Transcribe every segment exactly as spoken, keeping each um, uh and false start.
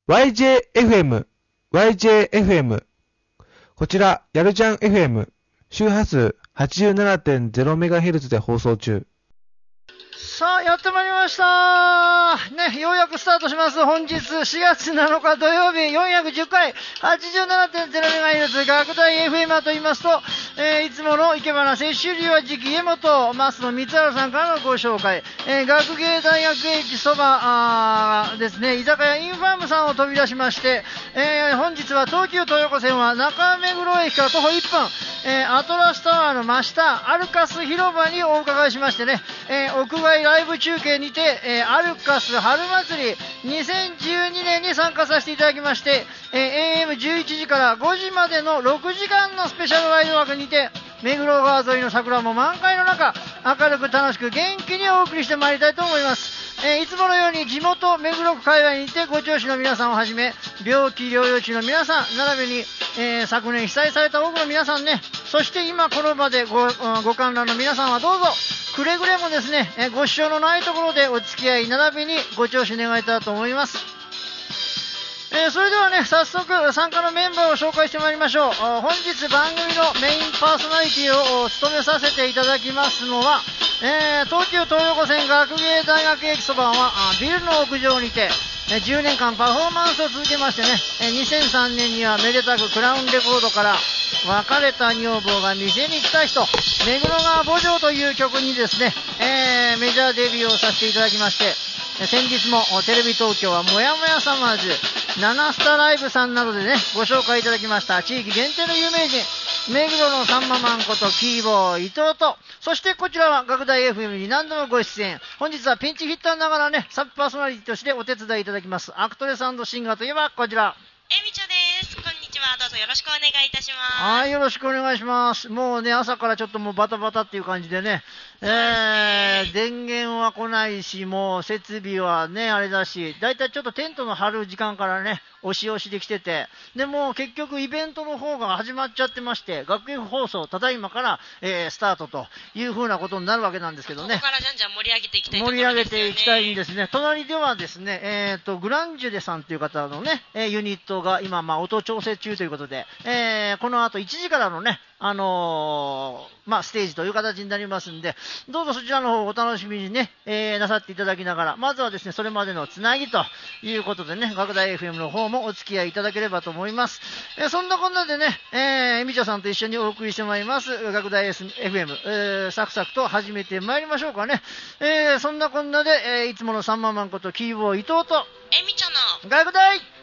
ワイジェーエフエム、ワイジェーエフエム。こちら、やるじゃん エフエム、周波数 はちじゅうななてんゼロメガヘルツ で放送中。 さあ、やってまいりましたね、ようやくスタートします。本日しがつなのか土曜日よんひゃくじゅっかい はちじゅうななてんゼロメガヘルツ 学大 エフエム と言いますと、えー、いつもの生け花摂取流は次期家元増野光晴さんからのご紹介、えー、学芸大学駅そばですね、居酒屋インファームさんを飛び出しまして、えー、本日は東急東横線は中目黒駅から徒歩いっぷん、えー、アトラスタワーの真下アルカス広場にお伺いしましてね、えー、屋外ライブ中継にて、えー、アルカス春祭りにせんじゅうにねんに参加させていただきまして、えー、エーエムじゅういちじからごじまでのろくじかんのスペシャルライブ枠にて、目黒川沿いの桜も満開の中、明るく楽しく元気にお送りしてまいりたいと思います。えー、いつものように地元目黒区界隈にてご聴取の皆さんをはじめ、病気療養中の皆さん並びに、えー、昨年被災された多くの皆さんね、そして今この場で ご, ご観覧の皆さんはどうぞくれぐれもですね、えー、ご支障のないところでお付き合い並びにご聴取願いたいと思います。えー、それではね、早速参加のメンバーを紹介してまいりましょう。本日番組のメインパーソナリティを務めさせていただきますのは、えー、東急東横線学芸大学駅そばはビルの屋上にてじゅうねんかんパフォーマンスを続けましてね、にせんさんねんにはめでたくクラウンレコードから別れた女房が店に来た人、目黒川慕情という曲にですね、えー、メジャーデビューをさせていただきまして、先日もテレビ東京はもやもやサマーズ、ナナスタライブさんなどでね、ご紹介いただきました地域限定の有名人、目黒のさんまマンことキーボー伊藤と、そしてこちらは学大 エフエム に何度もご出演、本日はピンチヒッターながらね、サブパーソナリティとしてお手伝いいただきますアクトレス&シンガーといえばこちら、 えみちょです。こんにちは。どうぞよろしくお願いいたします。 はい、よろしくお願いします。もうね、朝からちょっともうバタバタっていう感じでね、えー、電源は来ないし、もう設備はね、あれだし、だいたいちょっとテントの張る時間からね、押し押しできてて、でも結局イベントの方が始まっちゃってまして、学園放送、ただいまから、えー、スタートという風なことになるわけなんですけどね。 ここからじゃんじゃん盛り上げていきたいところ盛りですよね。 上げていきたいんですね。隣ではですね、えーと、グランジュデさんという方のね、えー、ユニットが今、まあ、音調整中ということで、えー、この後いちじからのね、あのー、まあ、ステージという形になりますんで、どうぞそちらの方をお楽しみにね、えー、なさっていただきながら、まずはですね、それまでのつなぎということでね、学大 エフエム の方もお付き合いいただければと思います。えー、そんなこんなでね、えー、みちょさんと一緒にお送りしてまいります、学大 エフエム、えー、サクサクと始めてまいりましょうかね。えー、そんなこんなで、えー、いつものさんまマンことキーボー伊藤と、 えみちょの学大 エフエム。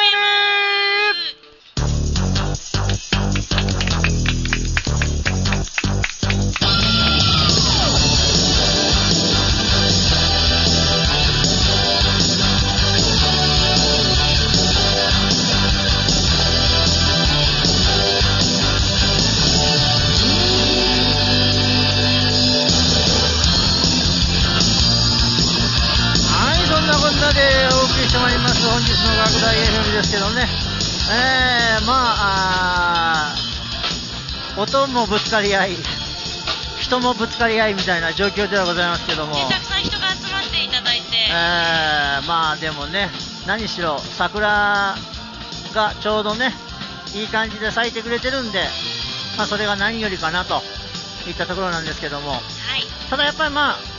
でお送りしてまいります本日の学大 エフエム ですけどね、えー、まあ、あ音もぶつかり合い、人もぶつかり合いみたいな状況ではございますけども、 たくさん人が集まっていただいて、 えー、まあでもね、何しろ桜がちょうどねいい感じで咲いてくれてるんで、まあ、それが何よりかなといったところなんですけども、 はい、 ただやっぱりまあ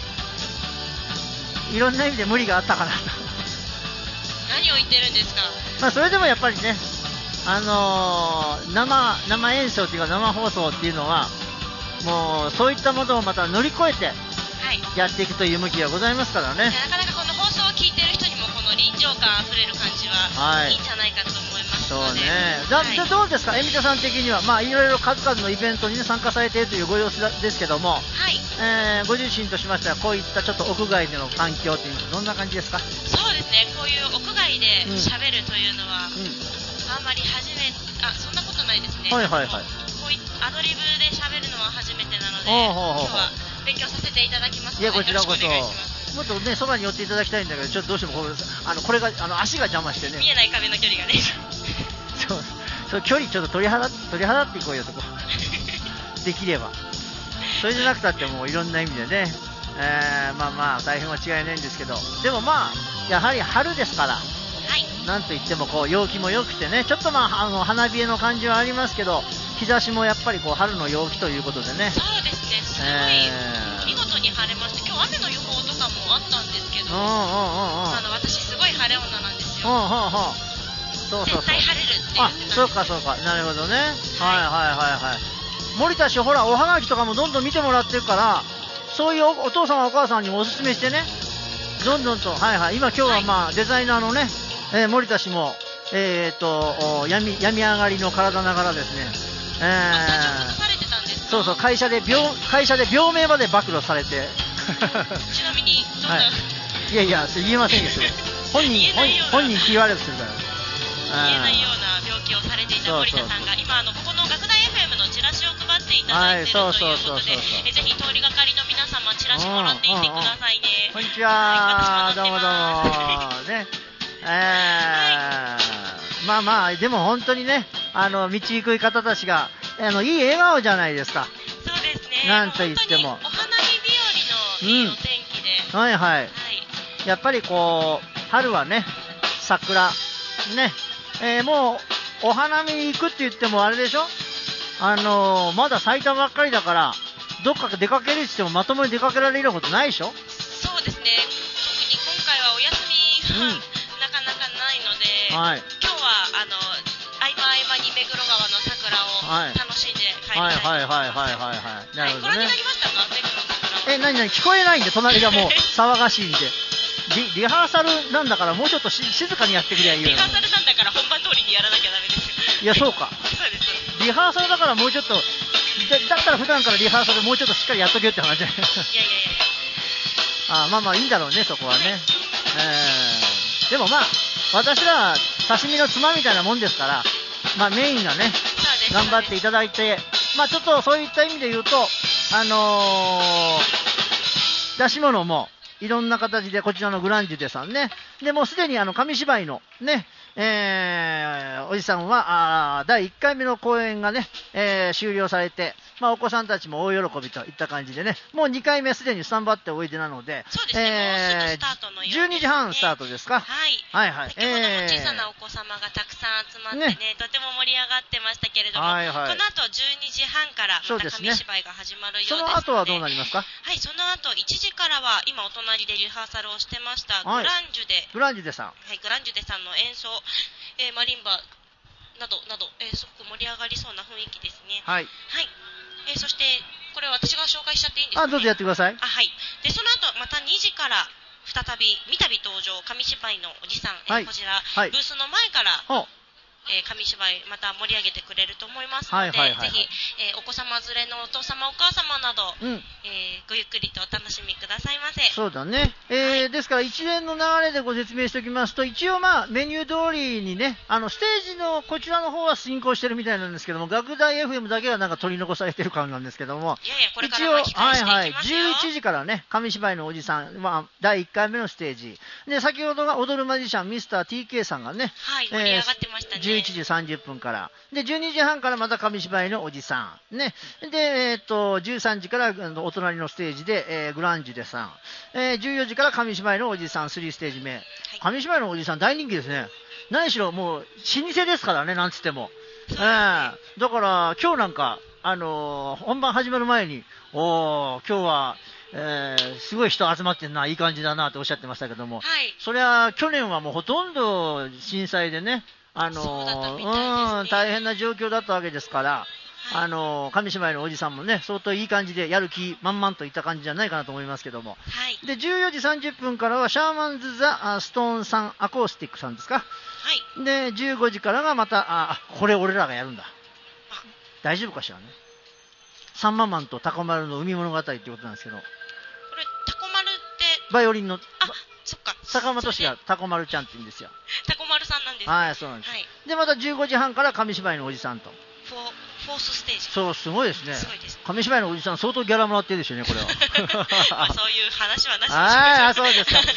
いろんな意味で無理があったかなと何を言ってるんですか。 まあそれでもやっぱりね、あのー、生, 生演奏というか生放送っていうのはもうそういったものをまた乗り越えてやっていくという向きがございますからね、はい、 なかなかこの放送を聞いてる人にもこの臨場感あふれる感じはいいんじゃないかと思いますので、 そうね、だってどうですか、えみちょさん的には、まあいろいろ数々のイベントに、ね、参加されているというご様子ですけども、 はい、 えー、ご自身としましてはこういったちょっと屋外での環境というのはどんな感じですか。 そうですね、こういう屋外で喋るというのは、 うんうん、 あんまり初めあそんなことないですね、 はいはいはい、 こういアドリブで喋るのは初めてなので、今日は勉強させていただきますので、 いやこちらこそよろしくお願いします。 もっとね、そばに寄っていただきたいんだけど、ちょっとどうしてもこれ、あのこれがあの足が邪魔してね、 見えない壁の距離がねそうそう距離ちょっと取り払取り払っていこうよ、そこできれば。それじゃなくたってもういろんな意味でね、えー、まあまあ大変は違いないんですけど、でもまあやはり春ですから、 はい、 なんといってもこう陽気も良くてね、ちょっとまあ、あの花冷えの感じはありますけど、日差しもやっぱりこう春の陽気ということでね。 そうですね、すごい、えー、見事に晴れまして、今日雨の予報とかもあったんですけど、うんうんうんうん、あの私すごい晴れ女なんですよ。うんうんうん、 そうそうそう、 絶対晴れるって言ってたんです。あ、 そうかそうか、なるほどね。はいはいはいはい。森田氏ほらおはがきとかもどんどん見てもらってるから、そういう お, お父様お母さんにもおすすめしてね、どんどんと、はいはい、今今日はまあ、はい、デザイナーのね、えー、森田氏もえーと病み、病み上がりの体ながらですね、えー、そうそう、会社で 病, 会社で病名まで暴露されてちなみにどんな、はい、 いやいや言えませんですよ本人本人気悪くするから言えないような病気をされていた森田さんが今あのここの学大 エフエム のチラシを配っていただいているということで、えぜひ通りがかりの皆様チラシもらっていってくださいね。 こんにちは、どうもどうもね、えーはい、まあまあでも本当にね、あの道行く方たちがあのいい笑顔じゃないですか。 そうですね、 なんと言ってもお花見日和のいいお天気で、 うん、はいはい、はい、やっぱりこう春はね桜ね、えー、もうお花見に行くって言ってもあれでしょ、あのー、まだ咲いたばっかりだからどっか出かけるって言ってもまともに出かけられることないでしょ。 そうですね、特に今回はお休みが、うん、なかなかないので、はい、今日はあの合間合間に目黒川の桜を楽しんで帰りたいと思います。はいはいはいはいはいはい、なるほどね。ご覧になりましたか、目黒の桜を。 え、何何聞こえないんで隣がもう騒がしいんでリ, リハーサルなんだからもうちょっとし静かにやってくればいいよ。 リハーサルなんだから本番通りにやらなきゃダメですよ。 いやそうか、 そうです。 リハーサルだからもうちょっと だ, だったら普段からリハーサルもうちょっとしっかりやっとけよって話じゃない。いやいやいやあまあまあいいんだろうねそこはね、はい、えー、でもまあ私らは刺身のつまみたいなもんですから、まあメインがね頑張っていただいて、まあちょっとそういった意味で言うとあのー、出し物もいろんな形でこちらのグランジュデさんね、でもうすでにあの紙芝居のね、えー、おじさんはあだいいっかいめの公演がね、えー、終了されて、まあ、お子さんたちも大喜びといった感じでね、もうにかいめすでにスタンバっておいでなので、 そうですね、えー、もうすぐスタートのようですね。じゅうにじはんスタートですか。はい、はいはい、先ほども小さなお子様がたくさん集まってね、ねとても盛り上がってましたけれども、はいはい、この後じゅうにじはんからまた紙芝居が始まるようですので、その後はどうなりますか。はい、その後いちじからは今お隣でリハーサルをしてました、はい、グランジュデグランジュデさん、はい、グランジュデさんの演奏、えー、マリンバなどなど、えー、すごく盛り上がりそうな雰囲気ですね。はい、はい、えー、そしてこれ私が紹介しちゃっていいんですかね。あ、どうぞやってください。あ、はい、でその後またにじから再び三度登場紙芝居のおじさん、はい、えー、こちら、はい、ブースの前からえー、紙芝居また盛り上げてくれると思いますので、はいはいはいはい、ぜひ、えー、お子様連れのお父様お母様など、うん、えー、ごゆっくりとお楽しみくださいませ。そうだね、えーはい、ですから一連の流れでご説明しておきますと、一応まあメニュー通りにね、あのステージのこちらの方は進行してるみたいなんですけども、学大 エフエム だけはなんか取り残されてる感なんですけども、いやいやこれから巻き返していきますよ。はいはい、じゅういちじからね紙芝居のおじさん、まあ、だいいっかいめのステージで、先ほどが踊るマジシャンミスター ティーケー さんがね、はい、盛り上がってましたね。じゅういちじさんじゅっぷんからでじゅうにじはんからまた紙芝居のおじさんね、で、えー、とじゅうさんじからお隣のステージで、えー、グランジュデさん、えー、じゅうよじから紙芝居のおじさんさんステージ目、はい、紙芝居のおじさん大人気ですね。何しろもう老舗ですからね、なんつっても、えー、だから今日なんか、あのー、本番始まる前にお今日はえー、すごい人集まってるな、いい感じだなとおっしゃってましたけども、はい、それは去年はもうほとんど震災でね、あのー、うん、大変な状況だったわけですから、はい、あのー、紙芝居のおじさんもね相当いい感じでやる気満々といった感じじゃないかなと思いますけども、はい、でじゅうよじさんじゅっぷんからはシャーマンズ・ザ・ストーンさんアコースティックさんですか、はい、でじゅうごじからがまたあこれ俺らがやるんだ、大丈夫かしらね、サンママンとタコ丸の海物語っていうことなんですけど、これタコ丸ってバイオリンの、あ、そっか、坂本氏がタコ丸ちゃんって言うんですよ。タコ丸さんなんです、ね、はい、そうなんです、はい、でまたじゅうごじはんから紙芝居のおじさんとフォー、フォースステージ、そう、すごいですね、すごいですね、紙芝居のおじさん相当ギャラもらってるでしょうねこれはまあそういう話はなしにしましょう。ああ、そうですか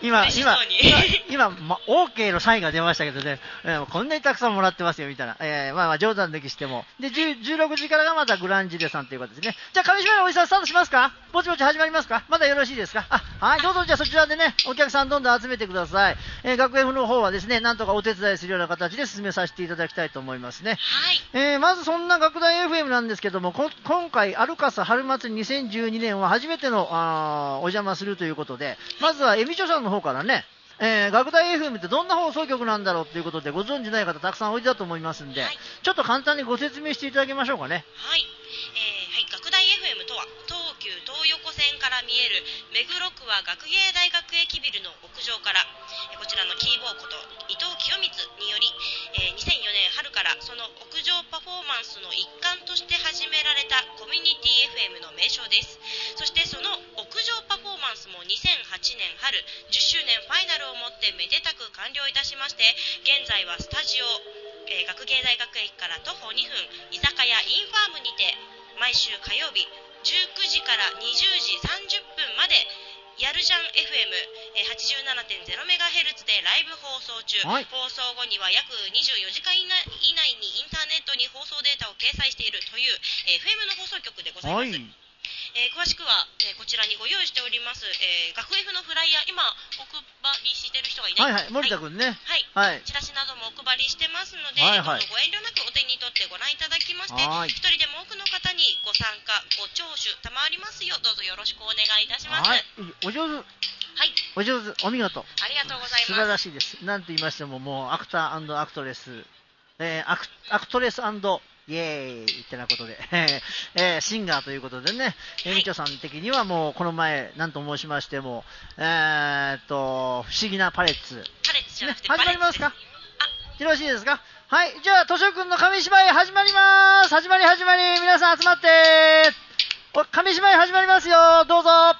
今、今、今、ま、OK のサインが出ましたけどね、えー、こんなにたくさんもらってますよ、みたいな。えー、まあまあ、冗談抜きしても。で、じゅうろくじからがまたグランジレさんということですね。じゃあ、上島のおじさんスタートしますか？ぼちぼち始まりますか？まだよろしいですか？あ、はい、どうぞ、じゃあそちらでね、お客さんどんどん集めてください。えー、学園の方はですね、なんとかお手伝いするような形で進めさせていただきたいと思いますね。 はい。 えー、まずそんな学大 エフエム なんですけども、こ今回、アルカサ春祭りにせんじゅうにねんは初めてのあお邪魔するということで、まずはエミチョさんの方からね、えー、学大 エフエム ってどんな放送局なんだろうということでご存じない方たくさんおいでだと思いますんで、はい、ちょっと簡単にご説明していただきましょうかね。 はい、えーはい、学大 エフエム とは東急東横線から見える目黒区は学芸大学駅ビルの屋上から、えー、こちらのキーボーこと伊藤清光により、えー、にせんよねん春からその屋上パフォーマンスの一環として始められたコミュニティ エフエム の名称です。そしてその屋上パフォーマンスもにせんはちねん春じゅっしゅうねんファイナルをもってめでたく完了いたしまして、現在はスタジオ、えー、学芸大学駅から徒歩にふん居酒屋インファームにて毎週火曜日じゅうくじからにじゅうじさんじゅっぷんまでやるじゃん エフエム、えー、はちじゅうななてんゼロメガヘルツ でライブ放送中、はい、放送後には約にじゅうよじかん以内にインターネットに放送データを掲載しているという、えー、エフエム の放送局でございます。はい、えー、詳しくは、えー、こちらにご用意しております、えー、学 F のフライヤー、今お配りしてる人がいない。 はいはい、森田君ね。 はい。はい、チラシなどもお配りしてますので、はいはい、ご遠慮なくお手に取ってご覧いただきまして、一人でも多くの方にご参加、ご聴取賜りますよう、どうぞよろしくお願いいたします。はい。 お上手。はい。お上手、お見事。 ありがとうございます。 素晴らしいです。なんと言いましても、もうアクター&アクトレス、えー、アク、アクトレス&イエーイってなことで、えー、シンガーということでね、えみちょさん的にはもうこの前何と申しましても、えー、っと不思議なパレッツ、 パレッツじゃなくて、 ね、始まりますか？よろしいですか？はい、じゃあとしょくんの紙芝居始まります。始まり始まり、皆さん集まって、お紙芝居始まりますよ、どうぞ。は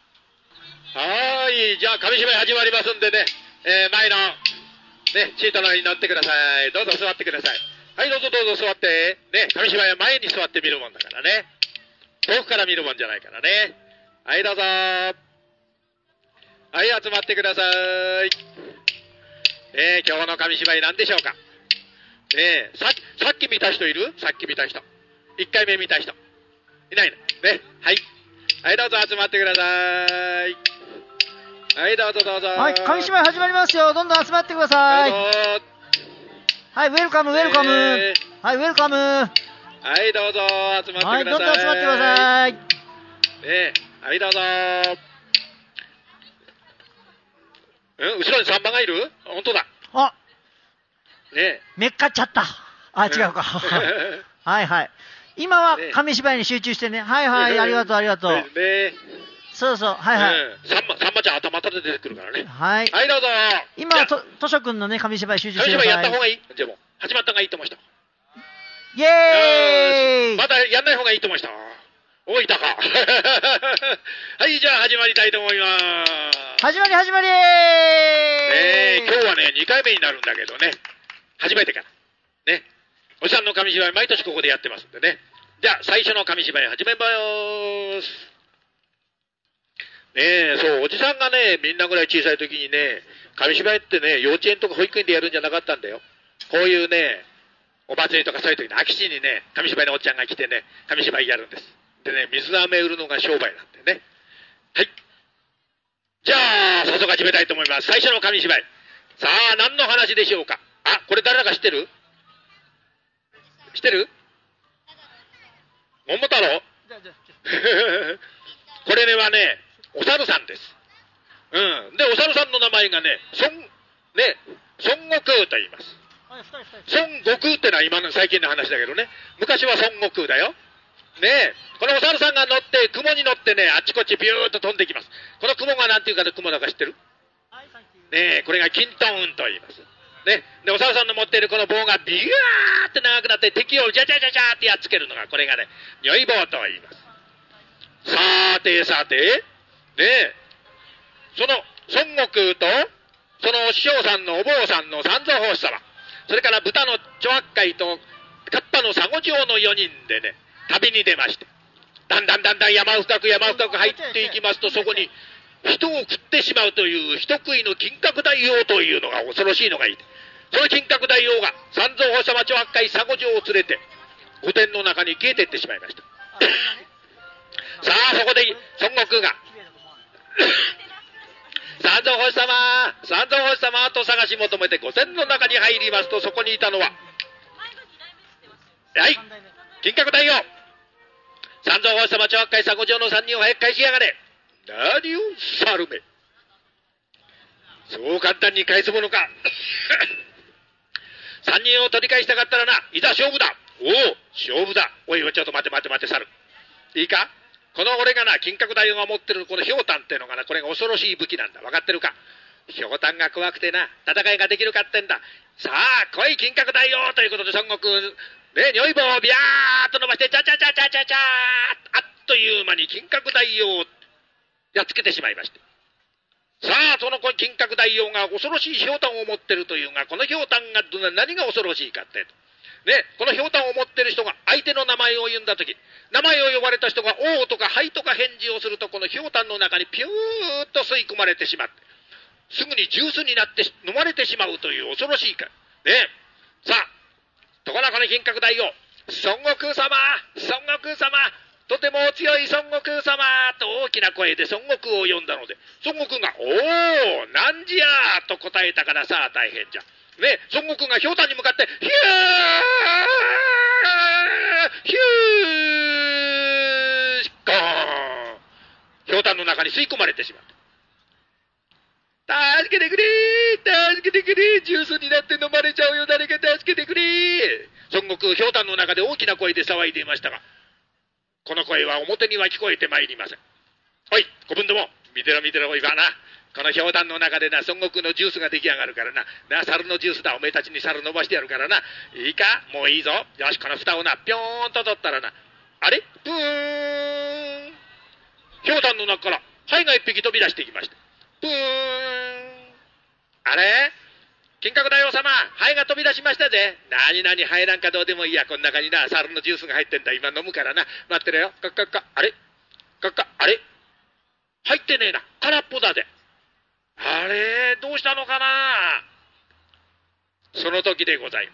ーい、じゃあ紙芝居始まりますんでね、えー、前のねシートの上に乗ってください。どうぞ座ってください。はい、どうぞどうぞ座って。ね、紙芝居は前に座って見るもんだからね。遠くから見るもんじゃないからね。はい、どうぞ。はい、集まってください。ね、今日の紙芝居何でしょうか。ね、さ、さっき見た人いる？さっき見た人。一回目見た人。いないの。ね、はい。はい、どうぞ集まってください。はい、どうぞどうぞ。 はい、紙芝居始まりますよ。どんどん集まってください。 どうぞ。 はい、ウェルカム、ウェルカム。えー、はい、ウェルカム。はい、どうぞ、集まってください。 はい、どんどん集まってください。 ね、はい、どうぞ。うん、後ろにさんばんがいる？本当だ。 あ、 ね、 めっかっちゃった。あ、違うか。はいはい。今は紙芝居に集中してね。はいはい、ありがとう、ありがとう。ね、そうそう、はいはい。 うん、さんま、さんまちゃん頭立てて出てくるからね。 はい。 はい、どうぞ。 今はと、としょくんのね、紙芝居集中してください。 紙芝居やった方がいい？じゃあもう、始まった方がいいと思いました。 イェーイ。 まだやんない方がいいと思いました。おいたか。はい、じゃあ始まりたいと思います。 始まり始まり。 えー、今日はね、にかいめになるんだけどね。初めてから。ね。おじさんの紙芝居、毎年ここでやってますんでね。じゃあ、最初の紙芝居始めます。ねえ、そう、おじさんがね、みんなぐらい小さい時にね、紙芝居ってね、幼稚園とか保育園でやるんじゃなかったんだよ。こういうね、お祭りとかそういう時に空き地にね、紙芝居のおっちゃんが来てね、紙芝居やるんです。でね、水飴売るのが商売なんでね。はい。じゃあ、早速始めたいと思います。最初の紙芝居。さあ、何の話でしょうか。あ、これ誰だか知ってる？知ってる？桃太郎？これねはね、お猿さんです。うん。で、お猿さんの名前がね、孫、ね、孫悟空と言います。孫悟空ってのは今の最近の話だけどね。昔は孫悟空だよ。ねえ。このお猿さんが乗って、雲に乗ってね、あっちこっちビューッと飛んできます。この雲が何ていうかで雲だか知ってる？ねえ、これがキントーンと言います。ね。で、お猿さんの持っているこの棒がビューって長くなって敵をジャジャジャジャーってやっつけるのが、これがね、如意棒と言います。さーてさて、ねえ、その孫悟空と、そのお師匠さんのお坊さんの三蔵法師様、それから豚の長八海とカッパの佐護城のよにんでね、旅に出まして、だんだんだんだん山深く山深く入っていきますと、そこに人を食ってしまうという人食いの金閣大王というのが恐ろしいのがいい。その金閣大王が三蔵法師様長八海佐護城を連れて御殿の中に消えていってしまいました。さあそこで孫悟空が三蔵法師様三蔵法師様と探し求めて御殿の中に入りますと、そこにいたのははい金閣大王三蔵法師様長八海佐護城の三人を早く返しやがれ。何を猿め、そう簡単に返すものか。三人を取り返したかったらな、いざ勝負だ。おお勝負だ。おいおいちょっと待て待て待て猿、いいか、この俺がな金閣大王が持ってるこのひょうたんっていうのがな、これが恐ろしい武器なんだ。分かってるか。ひょうたんが怖くてな戦いができるかってんだ。さあ来い金閣大王ということで孫悟空ね、如意棒をビヤーっと伸ばしてチャチャチャチャチャチャーあっという間に金閣大王をやっつけてしまいまして、さあその金閣大王が恐ろしいひょうたんを持ってるというが、このひょうたんが何が恐ろしいかってね、このひょうたんを持ってる人が相手の名前を言うんだとき、名前を呼ばれた人がおーとかはいとか返事をすると、このひょうたんの中にピューッと吸い込まれてしまって、すぐにジュースになって飲まれてしまうという恐ろしいかね。さあところがこの金閣大王、孫悟空様孫悟空様とてもお強い孫悟空様と大きな声で孫悟空を呼んだので、孫悟空がおおなんじやと答えたから、さあ大変じゃね。孫悟空がひょうたんに向かってヒューヒューゴーン、ひょうたんの中に吸い込まれてしまった。助けてくれ助けてくれ、ジュースになって飲まれちゃうよ、誰か助けてくれ。孫悟空ひょうたんの中で大きな声で騒いでいましたが、この声は表には聞こえてまいりません。おい子分ども見てろ見てろ、おいばな、このひょうたんの中でな孫悟空のジュースが出来上がるからな、な猿のジュースだ、おめえたちに猿飲ましてやるからな、いいか、もういいぞ。よしこの蓋をなぴょーんと取ったらな、あれプーン、ひょうたんの中からハエが一匹飛び出してきました。プーン、あれ金閣大王様、ハエが飛び出しましたぜ。なになに、ハエなんかどうでもいいや、この中にな猿のジュースが入ってんだ、今飲むからな、待ってろよ。カッカッカ、あれカッカ、あれ入ってねえな、空っぽだぜ。あれどうしたのかな。その時でございます。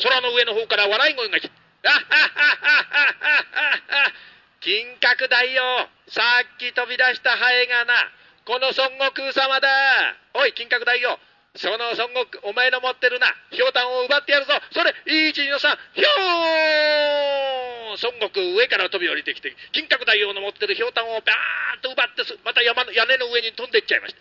空の上の方から笑い声が来て、あははははは、金閣大王、さっき飛び出したハエがな、この孫悟空様だ。おい金閣大王、その孫悟空、お前の持ってるなひょうたんを奪ってやるぞ。それいちにのさん、ひょー、孫悟空上から飛び降りてきて、金閣大王の持ってるひょうたんをバーンと奪って、また山の屋根の上に飛んでいっちゃいました。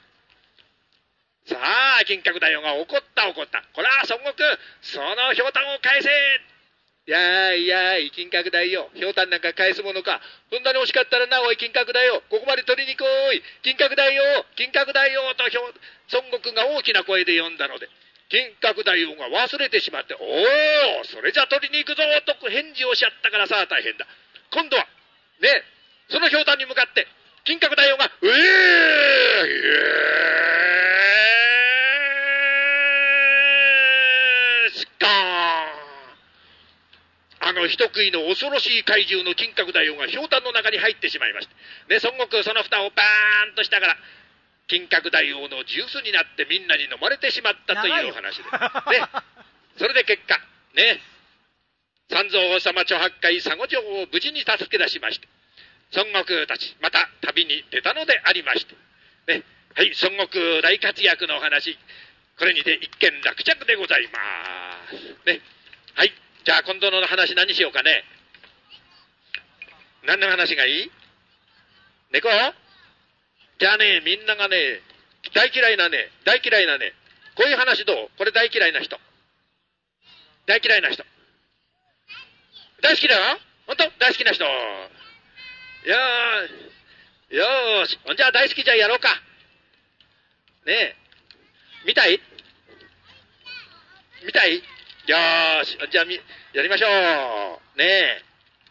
さあ金閣大王が怒った怒った。こら孫悟空、そのひょうたんを返せ。いやいやい金閣大王、ひょうたんなんか返すものか。そんなに欲しかったらな、おい金閣大王、ここまで取りに来い。金閣大王金閣大王と孫悟空が大きな声で呼んだので、金閣大王が忘れてしまって、おおそれじゃ取りに行くぞと返事をしちゃったから、さあ大変だ。今度はね、そのひょうたんに向かって金閣大王がうえースカーン、あの人食いの恐ろしい怪獣の金閣大王がひょうたんの中に入ってしまいました。ね、孫悟空その蓋をバーンとしたから、金閣大王のジュースになってみんなに飲まれてしまったというお話で、ね、それで結果ね、三蔵法師様長八海佐護城を無事に助け出しまして、孫悟空たちまた旅に出たのでありまして、ね、はい、孫悟空大活躍のお話、これにて一件落着でございますね。はい、じゃあ今度の話何しようかね。何の話がいい？猫？じゃあね、みんながね、大嫌いなね、大嫌いなね、こういう話どう？これ大嫌いな人。大嫌いな人。大好きだよ？ほんと？大好きな人。よー、よーし。じゃあ大好きじゃあやろうか。ねえ。見たい？見たい？よーし。じゃあみ、やりましょう。ねえ。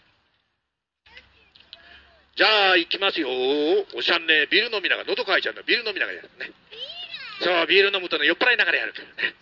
じゃあ行きますよ。おっしゃんね、ビール飲みながら、喉乾いちゃうんだ。ビール飲みながらやるね。そう、ビール飲むとね、酔っ払いながらやるからね。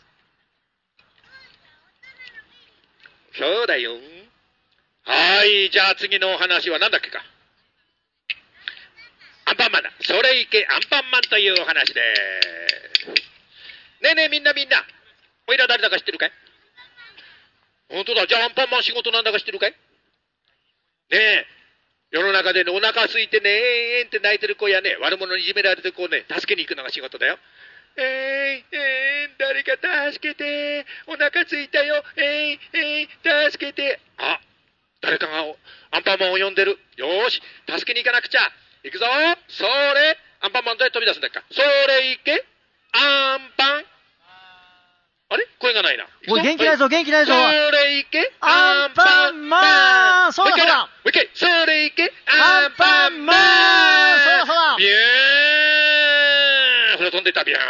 そうだよ。はい、じゃあ次のお話は何だっけか。あ、 ンパンマンだ。それいけアンパンマンというお話でーす。ねえねえみんなみんな。おいら誰だか知ってるかい？本当だ。じゃあアンパンマン仕事なんだか知ってるかい？ねえ。世の中でね、お腹空いてね、えーんって泣いてる子やね、悪者にいじめられてる子をね、助けに行くのが仕事だよ。えーい、えーん、誰か助けて、お腹空いたよ、えーい、えーい、助けて。あ、誰かがアンパンマンを呼んでる。よーし、助けに行かなくちゃ。行くぞ。それ、アンパンマンどうやって飛び出すんだっけ？それいけ、アンパン。あれ声がないな。 おい、元気ないぞ、元気ないぞ。 それいけ、 アンパンマン。そうだそうだ。 もう一回、それいけ、アンパンマン。 そうだそうだ。 ビューン。ほら飛んでった、ビューン。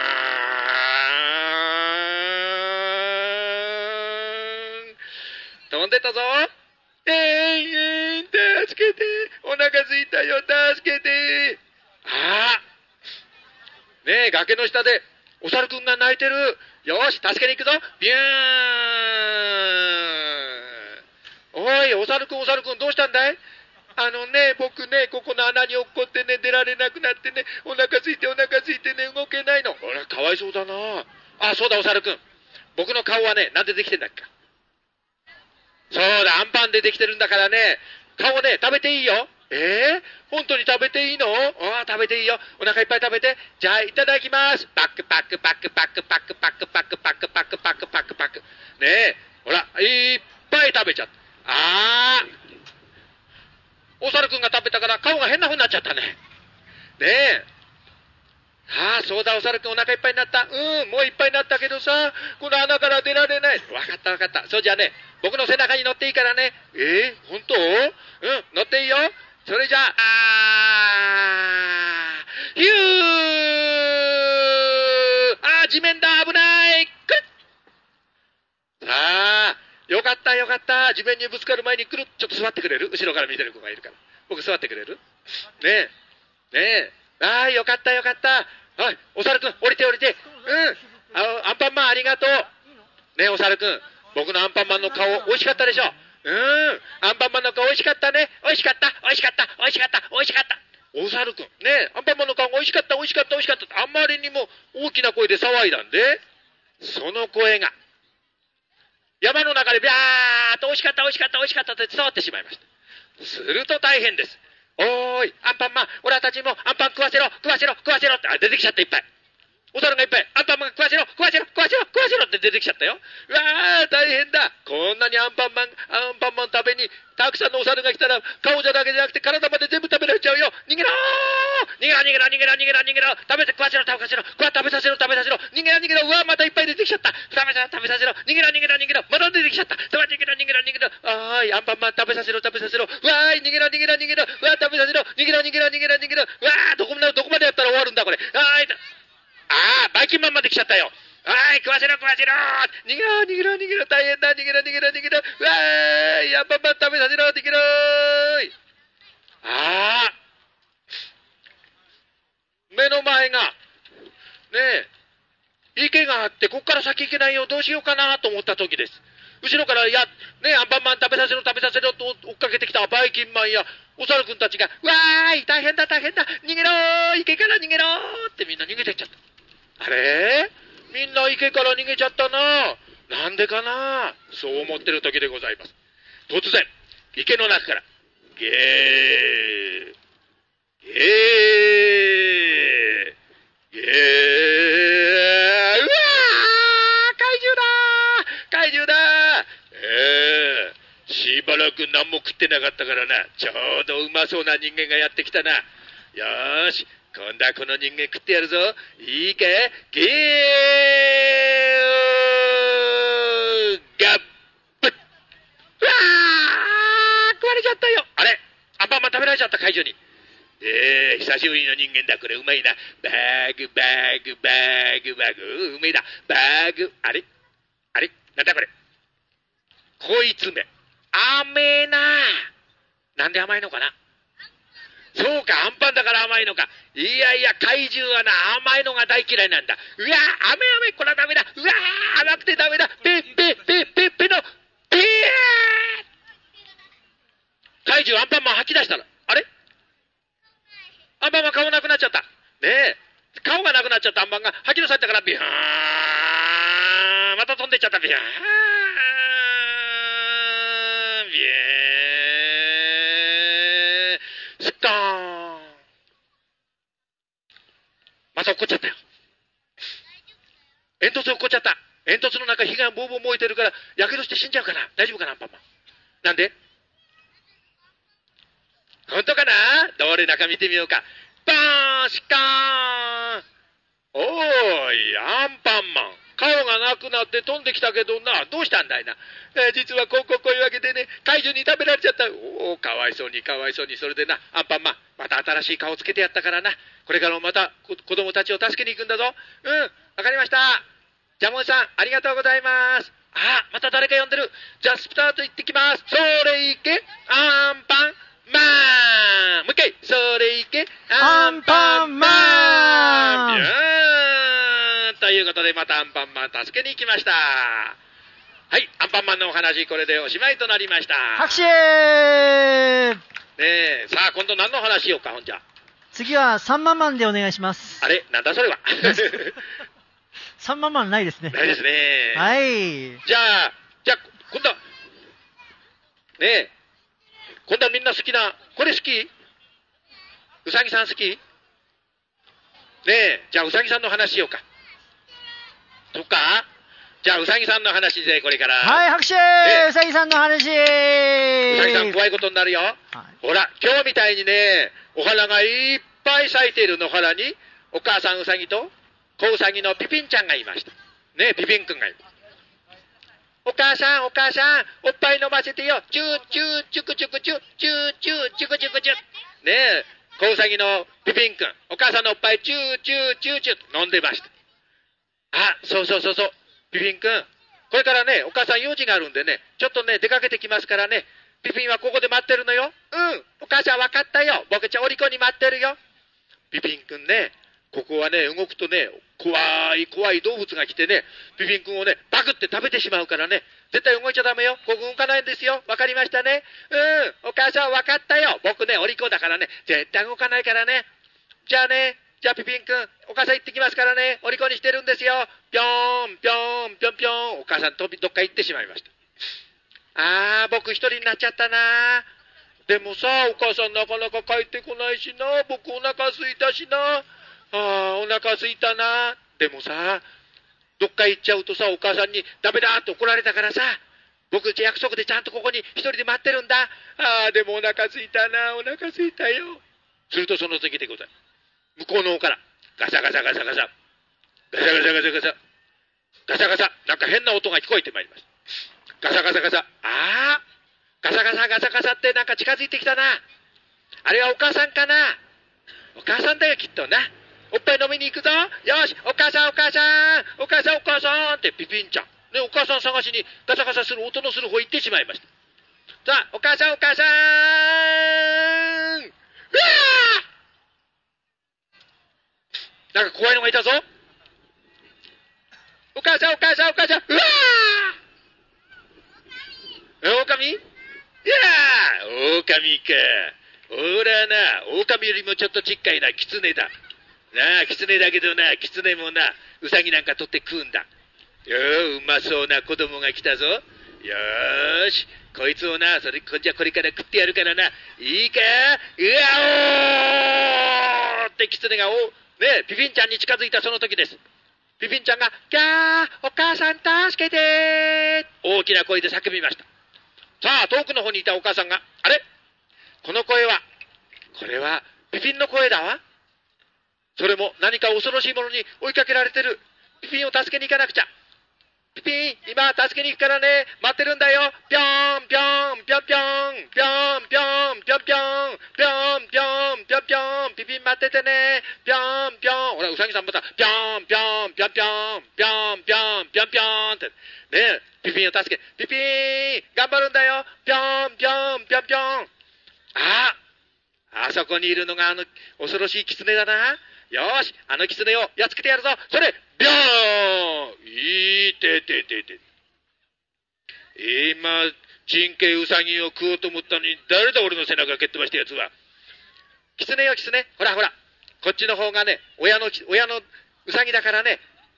飛んでったぞ。えーい、えーい、助けて。お腹すいたよ、助けて。ああ。ねえ、崖の下で、お猿くんが泣いてる。よーし、助けに行くぞ。ビューン。おい、お猿くん、お猿くん、どうしたんだい？あのね、僕ね、ここの穴に落っこってね、出られなくなってね、お腹空いて、お腹空いてね、動けないの。あら、かわいそうだな。あ、そうだ、お猿くん。僕の顔はね、なんでできてんだっけ？そうだ、アンパンでできてるんだからね、顔ね、食べていいよ。えー、本当に食べていいの？ああ、食べていいよ。お腹いっぱい食べて。じゃあ、いただきます。パックパックパックパックパックパックパックパックパックパックパックパック。ねえ、ほら、いっぱい食べちゃった。ああ。お猿くんが食べたから顔が変な風になっちゃったね。ねえ。ああ、そうだ、お猿くんお腹いっぱいになった。うん、もういっぱいになったけどさ、この穴から出られない。わかったわかった。そうじゃね、僕の背中に乗っていいからね。えー、本当？うん、乗っていいよ。それじゃあ、あー、ヒュー、あー、地面だ、危ない。くっ。さあ、よかったよかった。地面にぶつかる前にくるっ。ちょっと座ってくれる？後ろから見てる子がいるから。僕座ってくれる？ねえ、ねえ。あー、よかったよかった。はい、お猿くん、降りて降りて。うん、あ、アンパンマンありがとう。ねえ、お猿くん、僕のアンパンマンの顔、美味しかったでしょ？うん、アンパンマンの顔美味しかったね。美味しかった、美味しかった、美味しかった、美味しかった。お猿くん、ねえ、アンパンマンの顔美味しかった、美味しかった、美味しかった。あんまりにも大きな声で騒いだんで、その声が、山の中でビャーっと美味しかった、美味しかった、美味しかったって伝わってしまいました。すると大変です。おーい、アンパンマン、オラたちもアンパン食わせろ、食わせろ、食わせろって、あ、出てきちゃったいっぱい。お猿がいっぱい、アンパンマン食わせろ、食わせろ、食わせろ、食わせろって出てきちゃったよ。うわー、大変だ。こんなにアンパンマン、アンパンマン食べに、たくさんのお猿が来たら、顔じゃだけじゃなくて体まで全部食べられちゃうよ。逃げろー、逃げろ、逃げろ、逃げろ、逃げろ、逃げろ、食べて食わせろ、食べさせろ、食わ、食べさせろ、食べさせろ、逃げろ、逃げろ、うわー、またいっぱい出てきちゃった。食べさせろ、食べさせろ、逃げろ、逃げろ、逃げろ、まだ出てきちゃった。逃げろ、逃げろ、逃げろ、あーい、アンパンマン食べさせろ、食べさせろ、うわーい、逃げろ、逃げろ、逃げろ、うわー、食べさせろ、逃げろ、逃げろ、逃げろ、逃げろ、うわー、どこまで、どこまでやったら終わるんだ、これ。あーい、ああ、バイキンマンまで来ちゃったよ。はい、食わせろ、食わせろ。逃げろ、逃げろ、逃げろ、大変だ、逃げろ、逃げろ、逃げろ。うわーい、アンパンマン食べさせろ、逃げろーい。ああ、目の前が、ねえ、池があって、こっから先行けないよ、どうしようかなと思った時です。後ろからや、ねえ、アンパンマン食べさせろ、食べさせろと追っかけてきたバイキンマンや、お猿くんたちが、わーい、大変だ、大変だ、逃げろー、池から逃げろーってみんな逃げてっちゃった。あれ？みんな池から逃げちゃったな。なんでかな？そう思ってる時でございます。突然、池の中から、ゲー、ゲー、ゲー、うわー、怪獣だー、怪獣だー。えー、しばらく何も食ってなかったからな。ちょうどうまそうな人間がやってきたな。よーし、今度はこの人間食ってやるぞ。いいか？ゲーガッブッ。うわー、食われちゃったよ。あれ、アンパンマン食べられちゃった、怪獣に。えー、久しぶりの人間だ。これうまいな。バーグバーグバーグバーグ、うめえだ。バーグ、あれあれなんだこれ。こいつめ、甘えな。なんで甘いのかな。そうか、アンパンだから甘いのか。いやいや、怪獣はな、甘いのが大嫌いなんだ。うわー、甘い甘い、これはダメだ。うわー、甘くてダメだ。ペッペッペッペッペの、ペー。怪獣、アンパンマン吐き出したら、あれアンパンマン顔なく飛んでっちゃった。ビャーン、ビエーン、スッカーン。また落っこっちゃったよ。煙突落っこっちゃった。煙突の中火がボーボー燃えてるからやけどして死んじゃうかな。大丈夫かな、アンパンマン。なんで？本当かな？どれ中見てみようか。バーン、シッカーン。おーい、アンパンマン。顔がなくなって飛んできたけどな。どうしたんだいな。えー、実はこうこうこういうわけでね、怪獣に食べられちゃった。おお、かわいそうにかわいそうに。それでな、アンパンマン、また新しい顔つけてやったからな。これからもまた子供たちを助けに行くんだぞ。うん、わかりました。ジャモンさん、ありがとうございます。あ、また誰か呼んでる。じゃあスタート行ってきます。それいけ、アンパンマン。もう一回、それいけ、アンパンマン。ビューンということで、またアンパンマン助けに行きました。はい、アンパンマンのお話、これでおしまいとなりました。 拍手。ねえ、さあ、今度何の話しようか、ほんじゃ。 次はサンママンでお願いします。 あれ、なんだそれは。 サンママンないですね。 ないですね。 はい。 じゃあ、じゃあ、今度は、ねえ、今度はみんな好きな、これ好き？うさぎさん好き？ねえ、じゃあうさぎさんの話しようか。そっか？じゃあうさぎさんの話でこれから。 はい、拍手。うさぎさんの話。うさぎさん怖いことになるよ。はい、ほら、今日みたいにね、お花がいっぱい咲いている野原に、お母さんうさぎと、子うさぎのピピンちゃんがいました。ねえ、ピピンくんがいる。お母さん、お母さん、おっぱい飲ませてよ。チュー、チュー、チュクチュクチュ、チュー、チュー、チュクチュクチュ。ねえ、子うさぎのピピンくん、お母さんのおっぱい、チュー、チュー、チュー、チュー、飲んでました。あ、そうそうそうそう、ピピンくん。これからね、お母さん用事があるんでね、ちょっとね、出かけてきますからね。ピピンはここで待ってるのよ。うん、お母さん分かったよ。僕ちゃんお利口に待ってるよ。ピピンくんね、ここはね、動くとね、怖い怖い動物が来てね、ピピン君をね、バクって食べてしまうからね、絶対動いちゃダメよ。ここ動かないんですよ。わかりましたね。うん、お母さんわかったよ。僕ね、お利口だからね、絶対動かないからね。じゃあね、じゃあピピン君、お母さん行ってきますからね、お利口にしてるんですよ。ぴょーん、ぴょーん、ぴょんぴょん。お母さん飛びどっか行ってしまいました。あー、僕一人になっちゃったな。でもさ、お母さんなかなか帰ってこないしな。僕お腹空いたしな。ああ、お腹空いたな。でもさ、どっか行っちゃうとさ、お母さんにダメだって怒られたからさ、僕約束でちゃんとここに一人で待ってるんだ。ああ、でもお腹空いたな、お腹空いたよ。するとその時でございます。向こうの方から、ガサガサガサガサ、ガサガサガサガサ、ガサガサ、なんか変な音が聞こえてまいります。ガサガサガサ、ああ、ガサガサガサガサってなんか近づいてきたな。あれはお母さんかな。お母さんだよきっとな。おっぱい飲みに行くぞ。よし、お母さんお母さん、お母さんお母さんってピピンちゃん。ね、お母さん探しにガサガサする音のする方行ってしまいました。さあ、お母さんお母さん、うわー！なんか怖いのがいたぞ。お母さんお母さんお母さん、うわー！オオカミ？いやー、オオカミか。ほらな、オオカミよりもちょっとちっかいな、キツネだ。なあ、キツネだけどな、キツネもな、ウサギなんか取って食うんだ。よー、うまそうな子供が来たぞ。よーし、こいつをな、それ、じゃこれから食ってやるからな。いいか？うわおーってキツネがお、ねえ、ピピンちゃんに近づいたその時です。ピピンちゃんが、キャー、お母さん助けてー大きな声で叫びました。さあ、遠くの方にいたお母さんが、あれ？この声は、これはピピンの声だわ。それも何か恐ろしいものに追いかけられてる。ピピンを助けに行かなくちゃ。ピピン、今助けに行くからね。待ってるんだよ。ぴょんぴょんぴょんぴょんぴょんぴょんぴょんぴょんぴょんぴょんぴょんぴょんピピン待っててね。ぴょんぴょん。ほら、うさぎさんまたぴょんぴょんぴょんぴょんぴょんぴょんぴょんぴょんってね。ピピンを助け。ピピン頑張るんだよ。ぴょんぴょんぴょんぴょん。ああ、あそこにいるのがあの恐ろしいキツネだな。よーし、あのキツネをやっつけてやるぞ。それ、ビョーン！いいてててて。今、チンケイウサギを食おうと思ったのに、誰だ俺の背中蹴ってましたやつは。キツネよキツネ。ほらほら。こっちの方がね、親の、親のウサギだからね、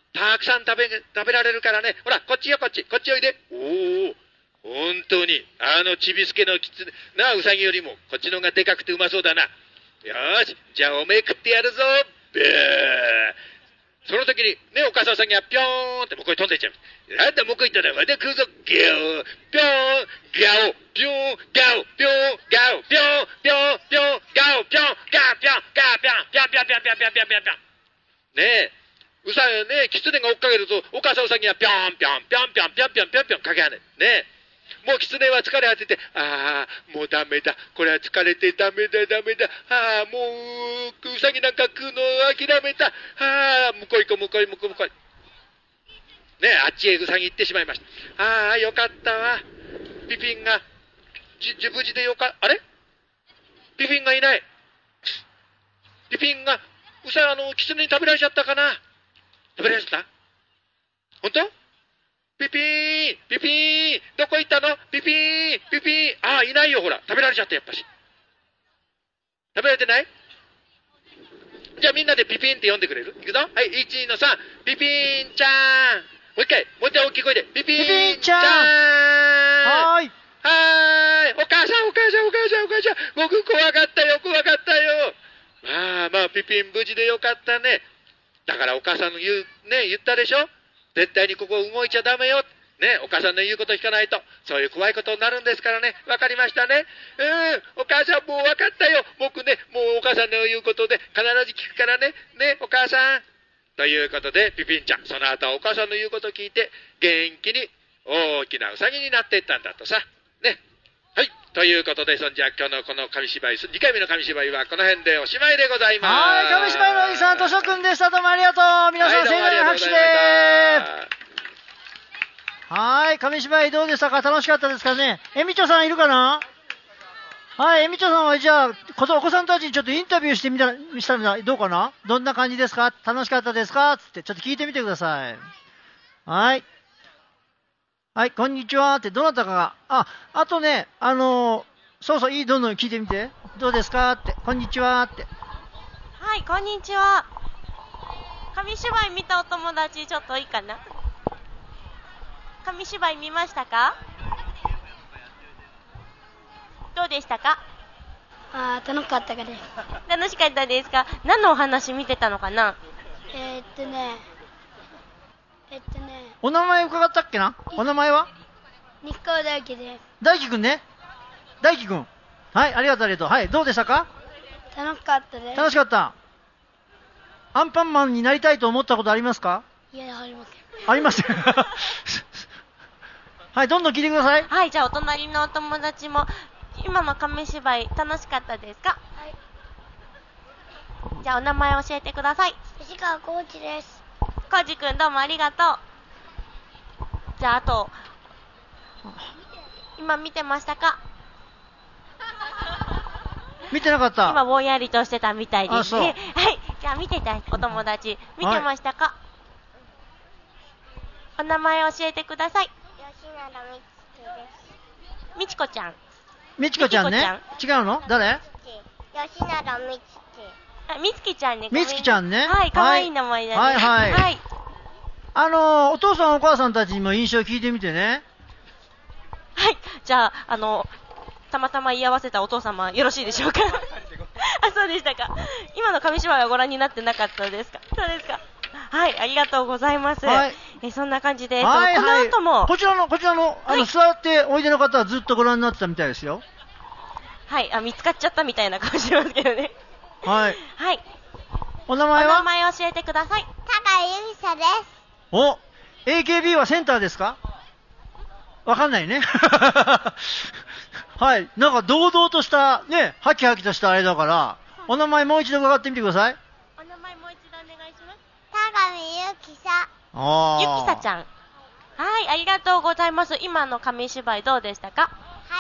たくさん食べ、食べられるからね。ほら、こっちよ、こっち。こっちおいで。おお、本当に、あのちびすけのきつね、なあ、うさぎよりも、こっちの方がでかくてうまそうだな。よーし、じゃあおめえ食ってやるぞ。べー。その時に、ね、お母さんうさぎがぴょーんって向こうに飛んでいっちゃう。なんだ、向こう行ったら、また食うぞ。ギャオ、ぴょーん、ガオ、ぴょーん、ガオ、ぴょーん、ガオ、ぴょーん、ぴょーん、ぴょーん、ガオ、ぴょーん、ガー、ぴょん、ガー、ぴょん、ぴょん、ぴょん、ぴょん、ぴょん、ぴょん、ぴょん、ぴょん、ぴょん。ねえ、うさ、ね、キツネが追っかけると、お母さんうさぎがぴょんぴょんぴょんぴょんぴょんぴょんぴょんぴょんかけはね。ねえ。もうキツネは疲れ果てて、ああ、もうダメだ。これは疲れてダメだダメだ。ああ、もう、うさぎなんか食うの諦めた。ああ、向こう行こう向こう向こう向こう。ねえ、あっちへうさぎ行ってしまいました。ああ、よかったわ。ピピンが、じ、じ、無事でよか、あれピピンがいない。ピピンが、うさ、あの、キツネに食べられちゃったかな。食べられちゃった？本当？ピピーン、ピピーン、どこ行ったの？ピピーン、ピピーン。ああ、いないよ、ほら。食べられちゃった、やっぱし。食べられてない？じゃあみんなでピピーンって呼んでくれる？いくぞ。はい、いちのさん。ピピーンちゃん。もう一回、もう一回大きい声で。ピピーンちゃん。 はーい。 はーい。お母さん、お母さん、お母さん、お母さん。僕怖かったよ、怖かったよ。まあまあ、ピピン無事でよかったね。だからお母さんの言う、ね、言ったでしょ？絶対にここ動いちゃダメよ。ね、お母さんの言うこと聞かないと、そういう怖いことになるんですからね。わかりましたね。うん、お母さんもうわかったよ。僕ね、もうお母さんの言うことで必ず聞くからね。ね、お母さん。ということで、ピピンちゃん、その後はお母さんの言うことを聞いて、元気に大きなウサギになっていったんだとさ。ね。はい。ということで、そんじゃ今日のこの紙芝居、にかいめの紙芝居はこの辺でおしまいでございます。 はい、紙芝居のおじさん、としょくんでした。どうもありがとう。皆さん、盛大な拍手ではい、紙芝居どうでしたか？楽しかったですかね？えみちょさんいるかな？はい、えみちょさんはじゃあ、お子さんたちにちょっとインタビューしてみたしたらどうかな？どんな感じですか？楽しかったですか？つってちょっと聞いてみてください。はい。はい、こんにちはって、どなたかが、あ、あとね、あのー、そうそう、いい、どんどん聞いてみて。どうですかって、こんにちはって。 はい、こんにちは。紙芝居見たお友達、ちょっといいかな？紙芝居見ましたか？どうでしたか？ あー、楽しかったです。 楽しかったですか？何のお話見てたのかな？ えー、っとね、えっとね、 お名前伺ったっけな？お名前は？ 日光大輝です。 大輝くんね。大輝くん。はい、ありがとうありがとう。はい、どうでしたか？ 楽しかったです。 楽しかった。アンパンマンになりたいと思ったことありますか？ いや、ありません。 ありません。はい、どんどん聞いてください。 はい、じゃあお隣のお友達も、今の紙芝居楽しかったですか？はい。じゃあお名前教えてください。 吉川浩二です。 浩二くんどうもありがとう。じゃああと、今見てましたか？ 見てなかった。 今ぼんやりとしてたみたいですね。 あ、 はい。じゃあ見てたお友達、見てましたか？はい、お名前教えてください。 吉永美月です。 みちこちゃん。 みちこちゃんね。違うの？誰？ 吉永美月。 あ、みつきちゃんね。 みつきちゃんね。 はい、かわいい名前だね。 はいはい。 はい。 あのー、お父さんお母さんたちにも印象聞いてみてね。 はい。じゃあ、あの、たまたま言い合わせたお父様、よろしいでしょうか？あ、そうでしたか。今の紙芝居はご覧になってなかったですか？そうですか。はい、ありがとうございます。はい、えそんな感じで、はいはい、この後も。 こちらの、こちらの、あの、はい、座っておいでの方はずっとご覧になってたみたいですよ。 はい、あ、見つかっちゃったみたいな顔してますけどね。 はい。 はい。 お名前は？ お名前教えてください。 高井由美沙です。 お、エーケービー はセンターですか？わかんないね。はい。なんか堂々とした、ね、ハキハキとしたあれだから、お名前もう一度伺ってみてください。 お名前もう一度お願いします。 高見ゆきさ。 あー。ゆきさちゃん。はい、ありがとうございます。今の紙芝居どうでしたか？ はい。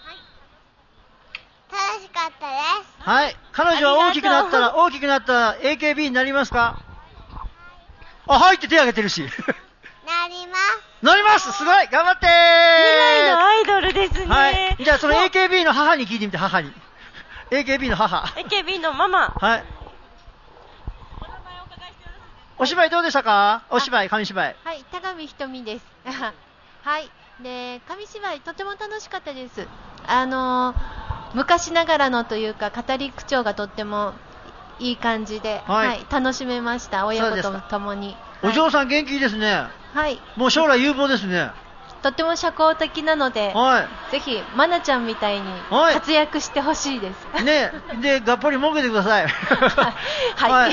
楽しかったです。 はい。彼女は大きくなったら、大きくなったら エーケービー になりますか？あ、はいって手挙げてるし。 なります。 なります。すごい頑張ってー。 未来のアイドルですね。 はい。じゃあその エーケービー の母に聞いてみて、母に。エーケービー の母。 エーケービー のママ。 はい。 お名前お伺いしてよろしいですか？ お芝居どうでしたか？お芝居、紙芝居。 はい、田上ひとみです。はい。で、紙芝居とても楽しかったです。あのー、昔ながらのというか語り口調がとってもいい感じで、はいはい、楽しめました。親子とともに。 お嬢さん元気ですね。 はい。 もう将来有望ですね。 とても社交的なので、はい、ぜひ愛菜ちゃんみたいに活躍してほしいです。 はい、ね、でがっぽり儲けてください。はい。はい、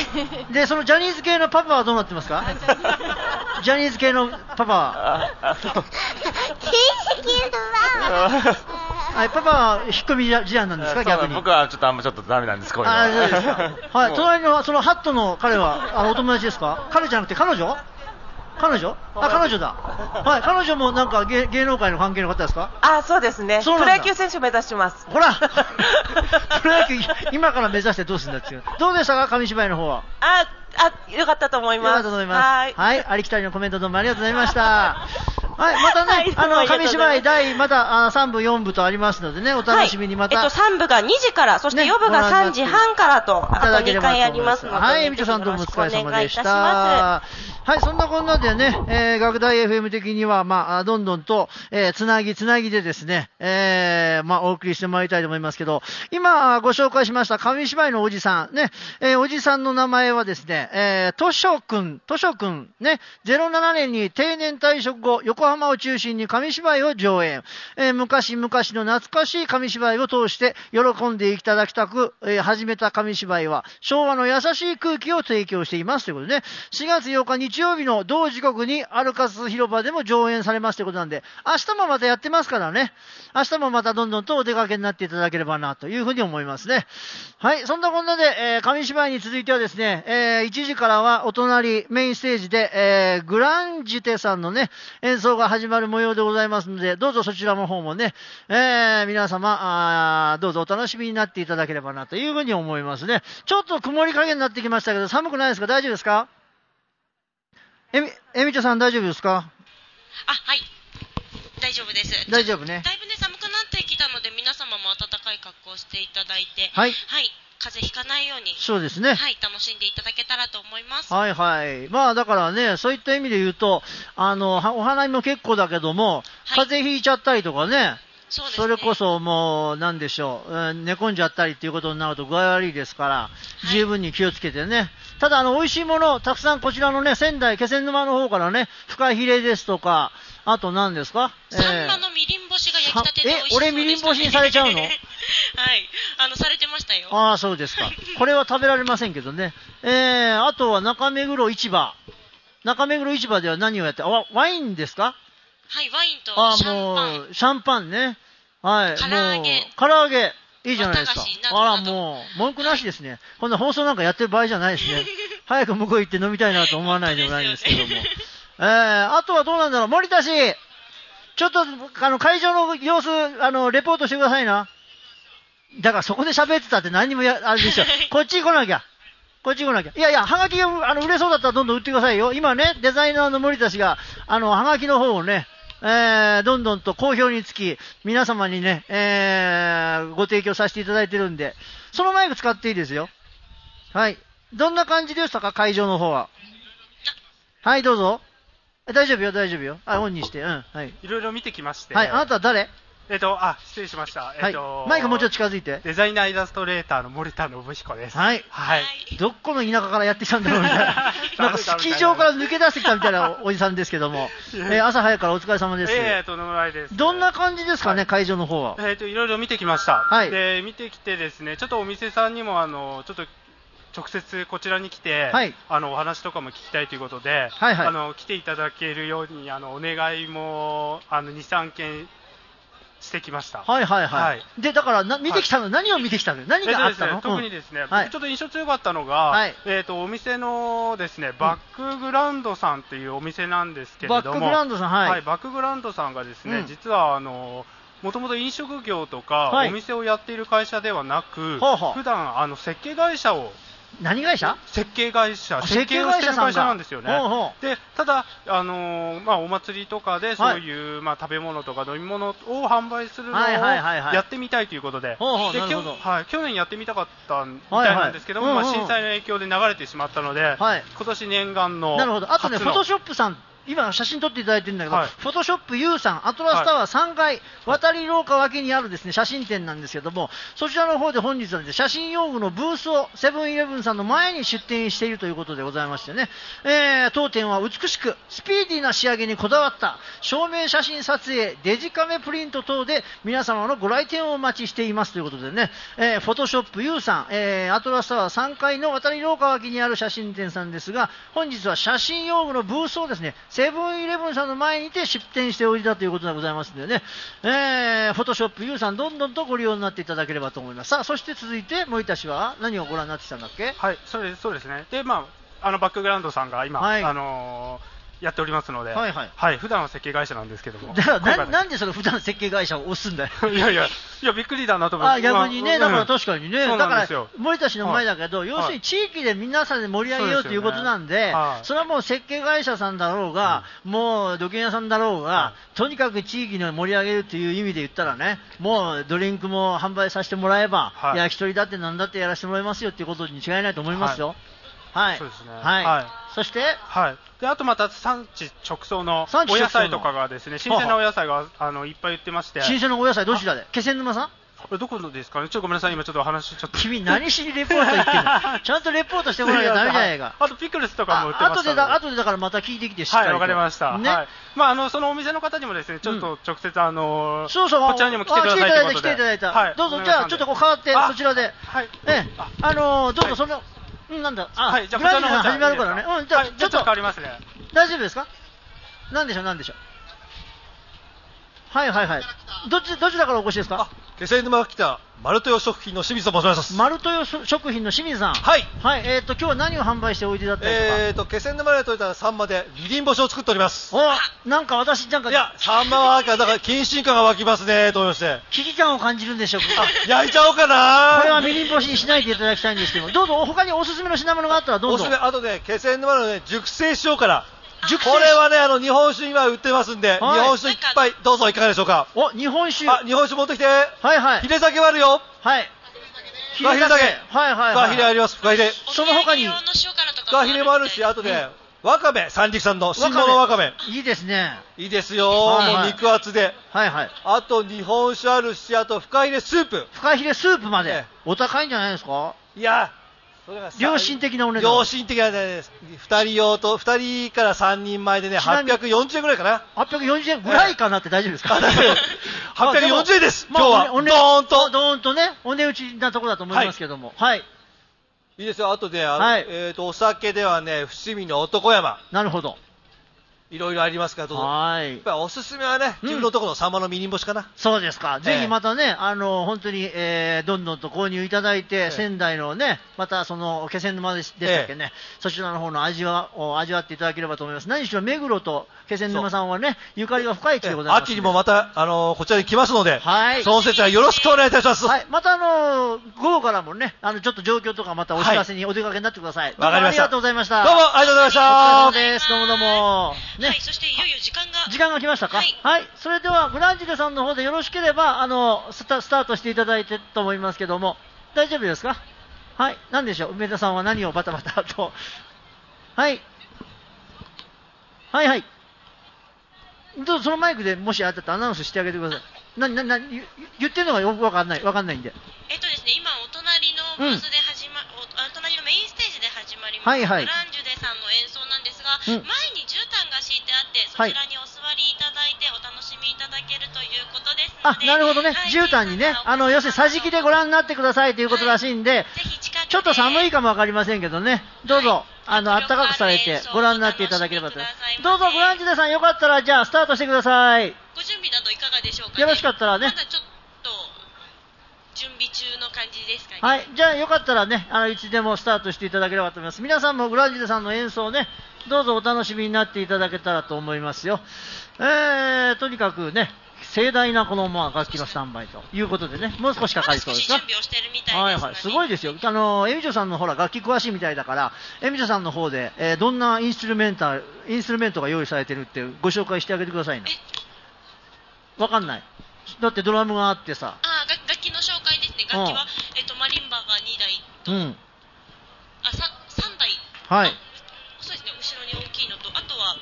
でそのジャニーズ系のパパはどうなってますか？ジャニーズ系のパパは。はい、パパは引っ込み思案なんですか？逆に。 僕はちょっとあんまちょっとダメなんです。こういうのは。あ、そうですか。 はい。隣のそのハットの彼はあのお友達ですか？彼じゃなくて彼女？彼女？あ、彼女だ。はい、彼女もなんか 芸, 芸能界の関係の方ですか？ あ、そうですね。プロ野球選手目指してます。 ほらプロ野球今から目指してどうするんだっていう。どうでしたか、紙芝居の方は？ あ、あ、よかったと思います。 よかったと思います。はい。はい、ありきたりのコメントどうもありがとうございました。はい、またね、はい、あの紙芝居第またあさんぶよんぶとありますのでね、お楽しみにまた、 はい、えっと、さんぶがにじから、そしてよんぶがさんじはんからと、あとにかいありますので、 はい、みちょさんどうもお疲れ様でした。はい、そんなこんなでね、えー、学大 エフエム 的には、まあ、どんどんと、えー、つなぎつなぎでですね、えー、まあ、お送りしてまいりたいと思いますけど、今ご紹介しました紙芝居のおじさん、ね、えー、おじさんの名前はですね、えー、としょくん、としょくん、ね、ゼロななねんに定年退職後、横浜を中心に紙芝居を上演、えー、昔々の懐かしい紙芝居を通して喜んでいただきたく、えー、始めた紙芝居は、昭和の優しい空気を提供していますということでね、しがつようか日曜日の同時刻にアルカス広場でも上演されますということなんで、明日もまたやってますからね、明日もまたどんどんとお出かけになっていただければなというふうに思いますね。はい、そんなこんなで、えー、紙芝居に続いてはですね、えー、いちじからはお隣メインステージで、えー、グランジテさんのね、演奏が始まる模様でございますので、どうぞそちらの方もね、えー、皆様、あどうぞお楽しみになっていただければなというふうに思いますね。ちょっと曇り加減になってきましたけど、寒くないですか？大丈夫ですか？えみ、えみちょさん大丈夫ですか？ あ、はい。大丈夫です。 大丈夫ね。 だいぶね、寒くなってきたので、皆様も暖かい格好をしていただいて、 はい。 はい。風邪ひかないように。 そうですね。 はい。楽しんでいただけたらと思います。 はいはい。まあだからね、そういった意味で言うと、あの、お花見も結構だけども、はい、風邪ひいちゃったりとかね、 そうですね、 それこそもう、なんでしょう、うん、寝込んじゃったりっていうことになると具合悪いですから、はい、十分に気をつけてね。ただ、あの、美味しいもの、たくさんこちらのね、仙台、気仙沼の方からね、フカヒレですとか、あと何ですか？ サンマのみりん干しが焼きたてで美味しそうでしたね。 え、俺みりん干しにされちゃうの？はい。 あの、されてましたよ。 ああ、そうですか。これは食べられませんけどね。えー、あとは中目黒市場。中目黒市場では何をやって、あ、ワインですか？ はい、ワインとシャンパン。あ、もう、シャンパンね。はい。 唐揚げ。 唐揚げ。いいじゃないですか。あら、もう、文句なしですね。こんな放送なんかやってる場合じゃないですね。早く向こう行って飲みたいなと思わないでもないんですけども。ね、えー、あとはどうなんだろう。森田氏、ちょっと、あの、会場の様子、あの、レポートしてくださいな。だからそこで喋ってたって何にもや、あれでしょ。こっち来なきゃ。こっち来なきゃ。いやいや、はがきが、あの、売れそうだったらどんどん売ってくださいよ。今ね、デザイナーの森田氏が、あの、はがきの方をね、えー、どんどんと好評につき、皆様にね、えー、ご提供させていただいてるんで、そのマイク使っていいですよ。はい。どんな感じでしたか、会場の方は。はい、どうぞ。大丈夫よ、大丈夫よ。あ、オンにして、うん、はい。 いろいろ見てきまして。 はい、あなたは誰？ えっと、あ、失礼しました。えっと、 はい、マイクもうちょっと近づいて。 デザイナーイラストレーターの森田信彦です。 はい。 はい。 どこの田舎からやってきたんだろうみたいな。なんかスキー場から抜け出してきたみたいなおじさんですけども。えー、朝早くからお疲れ様です。 ええー、とんでもないです。 どんな感じですかね、はい、会場の方は。 えっと、いろいろ見てきました。 はい。 で、見てきてですね、ちょっとお店さんにも、あの、ちょっと、直接こちらに来て、はい、あのお話とかも聞きたいということで、はいはい、あの来ていただけるようにあのお願いもあのに、さんけんしてきました。 はいはいはい。はい、でだからな見てきたの、はい、何を見てきたの？何があったの？ えーとですね、特にですね、はい、ちょっと印象強かったのが、はい、えっ、ー、とお店のですねバックグラウンドさんっていうお店なんですけれども、 バックグラウンドさん、はい、はい、 バックグラウンドさんがですね、うん、実はあのもともと飲食業とか、はい、お店をやっている会社ではなく、はあはあ、普段あの設計会社を何会社？ 設計会社、設計をしてる会社なんですよね。 ほうほう。 で、ただ、あのーまあ、お祭りとかでそういう、はい、まあ、食べ物とか飲み物を販売するのをやってみたいということで、はい、去年やってみたかったみたいなんですけども、はいはい、まあ、震災の影響で流れてしまったので、はい、今年念願の。 なるほど。あとね、フォトショップさん。今写真撮っていただいてるんだけど、はい、フォトショップ ユー さん、アトラスタワーさんがい、はい、渡り廊下脇にあるですね、写真展なんですけども、そちらの方で本日は、ね、写真用具のブースをセブンイレブンさんの前に出展しているということでございましてね、えー、当店は美しくスピーディーな仕上げにこだわった照明写真撮影、デジカメプリント等で皆様のご来店をお待ちしていますということでね、えー、フォトショップ ユー さん、えー、アトラスタワーさんがいの渡り廊下脇にある写真展さんですが、本日は写真用具のブースをですね、セブンイレブンさんの前にて出店しておいたということでございますのでね、えー、フォトショップ ユー さんどんどんとご利用になっていただければと思います。さあ、そして続いて森田氏は何をご覧になってきたんだっけ？ はい、そうです、そうですね。で、まあ、あのバックグラウンドさんが今、はい、あのーやっておりますので、はいはいはい、普段は設計会社なんですけども、 だからな, なんでその普段設計会社を押すんだよ。 いやいや、いやびっくりだなと思って。 あ、逆にね、だから確かにね、うん、だから森田氏の前だけど、はい、要するに地域で皆さんで盛り上げようということなんで、で、ね、はい、それはもう設計会社さんだろうが、うん、もう土建屋さんだろうが、はい、とにかく地域の盛り上げるという意味で言ったらね、もうドリンクも販売させてもらえば、はい、焼き鳥だってなんだってやらせてもらいますよっていうことに違いないと思いますよ。はいはい、そうですね。はい。はい、そして、 はい。で、あとまた産地直送のお野菜とかがですね、新鮮なお野菜があのいっぱい売ってまして。 新鮮なお野菜どちらで？気仙沼さん？ これどこのですかね。ちょっとごめんなさい、今ちょっとお話ちょっと。 君何しにレポート言ってるの？ちゃんとレポートしてもらわなきゃダメじゃないか。 あとピクルスとかも売ってました。 後でだ、後でだからまた聞いてきてしっかりと。 はい、わかりました。ね。はい。まああのそのお店の方にもですね、ちょっと直接あのそうそうこちらにも来てくださいということで。 来ていただいた、来ていただいた。はい。どうぞじゃあちょっとこう変わってそちらで。はい。え、あのどうぞその。なんだ、あ、はい、じゃあこちらの方始まるからね。うん、じゃあ、はい、ちょっと変わりますね。 大丈夫ですか？なんでしょう、なんでしょう。はいはいはい。どっち、どちらからお越しですか？ 気仙沼から来た、丸豊食品の清水と申します。 丸豊食品の清水さん。 はい。 はい、えっと、今日は何を販売しておいでだったりとか。 えっと、気仙沼で取れたサンマで、みりん干しを作っております。 お、なんか私、なんか。 いや、サンマは、だから、謹慎感が湧きますね、と思いまして。 危機感を感じるんでしょうか。 焼いちゃおうかな。 これはみりん干しにしないでいただきたいんですけど、どうぞ、他におすすめの品物があったらどうぞ。 おすすめ、あとね、気仙沼のね、熟成しようから。これはね、あの、日本酒今売ってますんで、はい、日本酒いっぱい、どうぞいかがでしょうか。 お、日本酒。 あ、日本酒持ってきて。はいはい。ヒレ酒もあるよ。 はい。 フカヒレ酒。はいはいはい。フカヒレあります、フカヒレ。 その他に。フカヒレもあるし、あとね、うん、わかめ、三陸産の新物わかめ。 いいですね。 いいですよ、はいはい、もう肉厚で。はいはい。あと日本酒あるし、あとフカヒレスープ。 フカヒレスープまで。ね、お高いんじゃないですか？ いや、 良心的なお値段。 良心的なね、ふたり用と、ふたりからさんにん前でね、はっぴゃくよんじゅうえんぐらいかな。 はっぴゃくよんじゅうえんぐらいかなって大丈夫ですか？はっぴゃくよんじゅうえんです、今日は。ドーンと。 ドーンとね、お値打ちなところだと思いますけども。はい。はい、 いいですよ、あとで、はい、えっと、お酒ではね、伏見の男山。 なるほど。 いろいろありますから、どうぞ。はい。やっぱりおすすめはね、自分のところのサンマのみりん干しかな。 そうですか。ぜひまたね、あの、本当に、えー、どんどんと購入いただいて、仙台のね、またその、気仙沼でしたっけね、そちらの方の味を味わっていただければと思います。何しろ目黒と気仙沼さんはね、ゆかりが深い地でございます。 秋にもまた、あの、こちらに来ますので、はい。その節はよろしくお願いいたします。 はい。またあの、午後からもね、あの、ちょっと状況とかまたお知らせにお出かけになってください。 わかりました。 ありがとうございました。 どうもありがとうございました。 お疲れ様です。どうもどうも。 ね。はい、そしていよいよ時間が。 時間が来ましたか？はい。はい。それでは、グランジレさんの方でよろしければ、あの、スタ、スタートしていただいてと思いますけども、大丈夫ですか？はい。何でしょう？梅田さんは何をバタバタと。はい。はいはい。どうぞ、そのマイクでもしあったらアナウンスしてあげてください。な、な、な、言ってるのがよくわかんない、わかんないんで。 えっとですね、今、お隣のブースで始ま、うん、お隣のメインステージで始まります、はいはい、グランジュデさんの演奏なんですが、うん、前に絨毯が敷いてあって、そちらにお座りいただいてお楽しみいただけるということですので、 あ、なるほどね、はい、絨毯にね、あの、要するに桟敷でご覧になってくださいということらしいんで、はい、ぜひ近くでちょっと寒いかもわかりませんけどね、どうぞ、はい、あの、暖かくされてご覧になっていただければと。どうぞ、グランジュデさんよかったら、じゃあ、スタートしてください。 ご準備などいかがでしょうかね。 よろしかったらね。 まだちょっと準備中の感じですかね。 はい、じゃあよかったらね、あのいつでもスタートしていただければと思います。皆さんもグランジュデさんの演奏をね、どうぞお楽しみになっていただけたらと思いますよ。えー、とにかくね、 盛大なこの、まあ、楽器のスタンバイということでね、もう少しかかりそうですか。 準備をしてるみたいですので、 はいはい、すごいですよ。あのエミジョさんのほら楽器詳しいみたいだから、エミジョさんの方で、えー、どんなインストゥルメンタインストゥルメントが用意されてるってご紹介してあげてくださいね。わかんない。だってドラムがあってさ。 あ、楽楽器の紹介ですね。楽器は、えっと、マリンバがにだいと、うん、あ さ, さんだい、 はい、 そうですね、後ろに大きいのと、あとは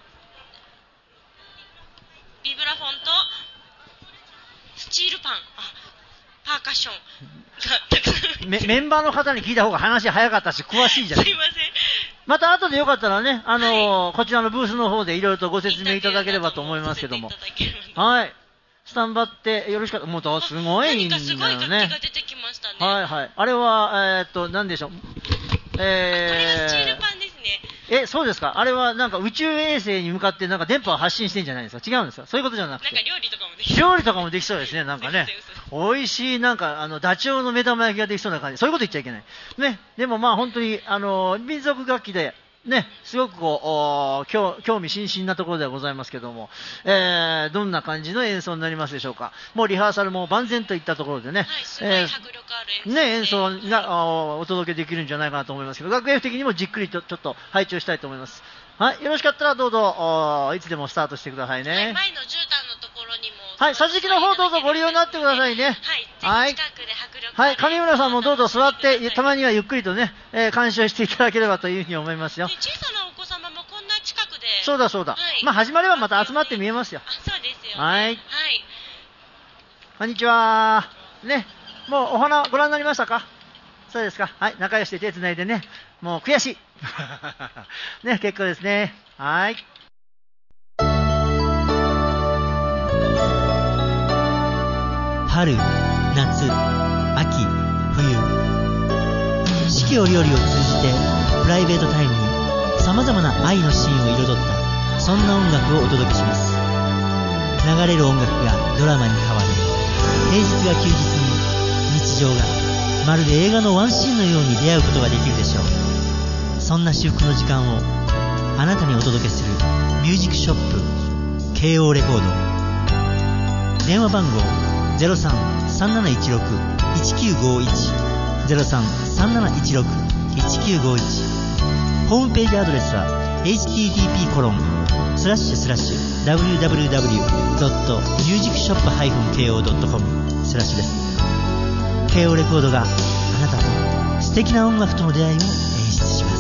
ビブラフォンとスチールパン、あ、パーカッションメ, メンバーの方に聞いた方が話早かったし詳しいじゃない。 すいません。 また後でよかったらね、あのーはい、こちらのブースの方でいろいろとご説明いただければと思いますけども、はい、スタンバってよろしかった。もうすごいんだよね。 すごい楽器が出てきましたね。 はいはい。あれはえー、っとなんでしょう。えー、 これがスチールパンですね。 え、そうですか。あれはなんか宇宙衛星に向かってなんか電波を発信してんじゃないですか。違うんですか。そういうことじゃなくて。 なんか料理とかもできそう。 料理とかもできそうですね。なんかね。美味しいなんかあのダチョウの目玉焼きができそうな感じ。そういうこと言っちゃいけない。ね。でもまあ本当にあの民族楽器で。ね、すごくこう興興味津々なところではございますけども、えー、どんな感じの演奏になりますでしょうか。もうリハーサルも万全といったところでね、 はい、すごい迫力ある演奏、 ね、演奏がお届けできるんじゃないかなと思いますけど、楽譜的にもじっくりとちょっと拝聴したいと思います。はい、よろしかったらどうぞいつでもスタートしてくださいね。 はい、前の絨毯のところにも、 はい、桟敷の方どうぞご利用になってくださいね。 はい、ぜひ近くで迫力ある、 はい、上村さんもどうぞ座ってたまにはゆっくりとね、えー、鑑賞していただければというふうに思いますよ。 小さなお子様もこんな近くで、 そうだそうだ、はい、まあ始まればまた集まって見えますよ。 あ、そうですよね。 はい、 はい、 こんにちはね。もうお花ご覧になりましたか。そうですか。はい、仲良しで手つないでね、もう悔しいね、結構ですね。はい、 春、夏、秋、冬、四季折々を通じてプライベートタイムにさまざまな愛のシーンを彩ったそんな音楽をお届けします。流れる音楽がドラマに変わり、平日が休日に、日常がまるで映画のワンシーンのように出会うことができるでしょう。そんな至福の時間をあなたにお届けするミュージックショップ ケーオー レコード。電話番号 ゼロさん さんなないちろく いちきゅうごいち ゼロさん さんなないちろく いちきゅうごいち。ホームページアドレスは エイチティーティーピー コロンスラッシュスラッシュ ダブリューダブリューダブリュー ドット ミュージックショップ ケーオー ドット コム スラッシュです。 ケーオー レコードがあなたと素敵な音楽との出会いを演出します。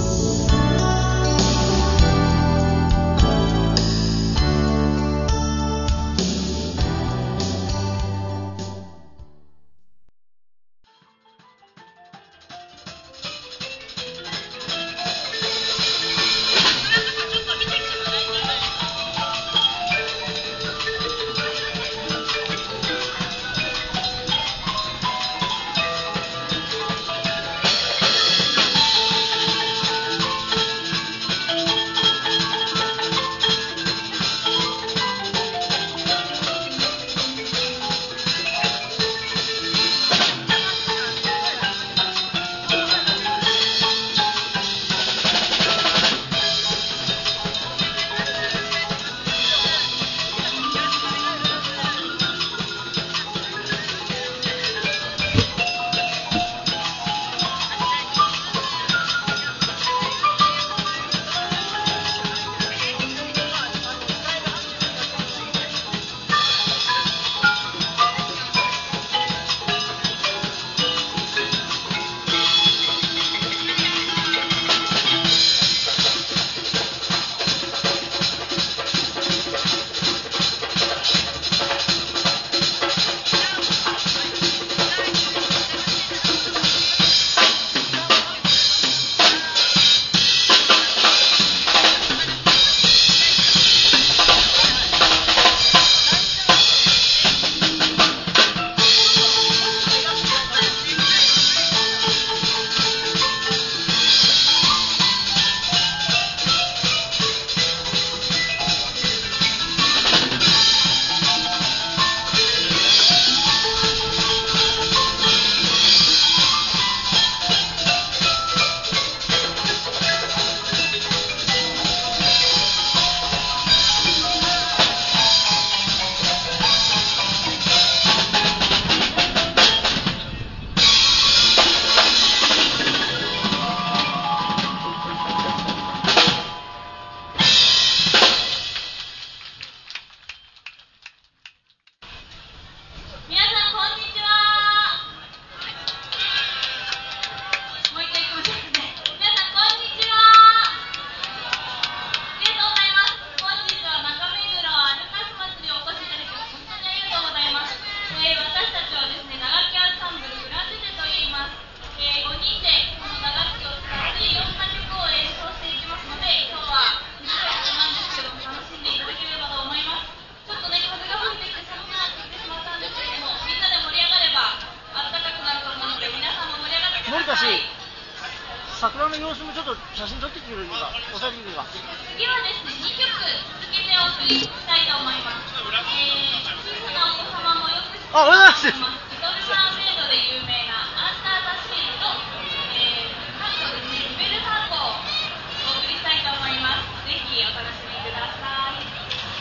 桜の様子もちょっと写真撮ってくれるか、おさじくが。 次はですね、にきょく続けてお送りしたいと思います。えー、小さなお子様もよく知っています。 あ、おはようございます。 リトルマーメイドで有名なアンダーザシールと、えー、彼のですね、リベルハートをお送りしたいと思います。ぜひお楽しみください。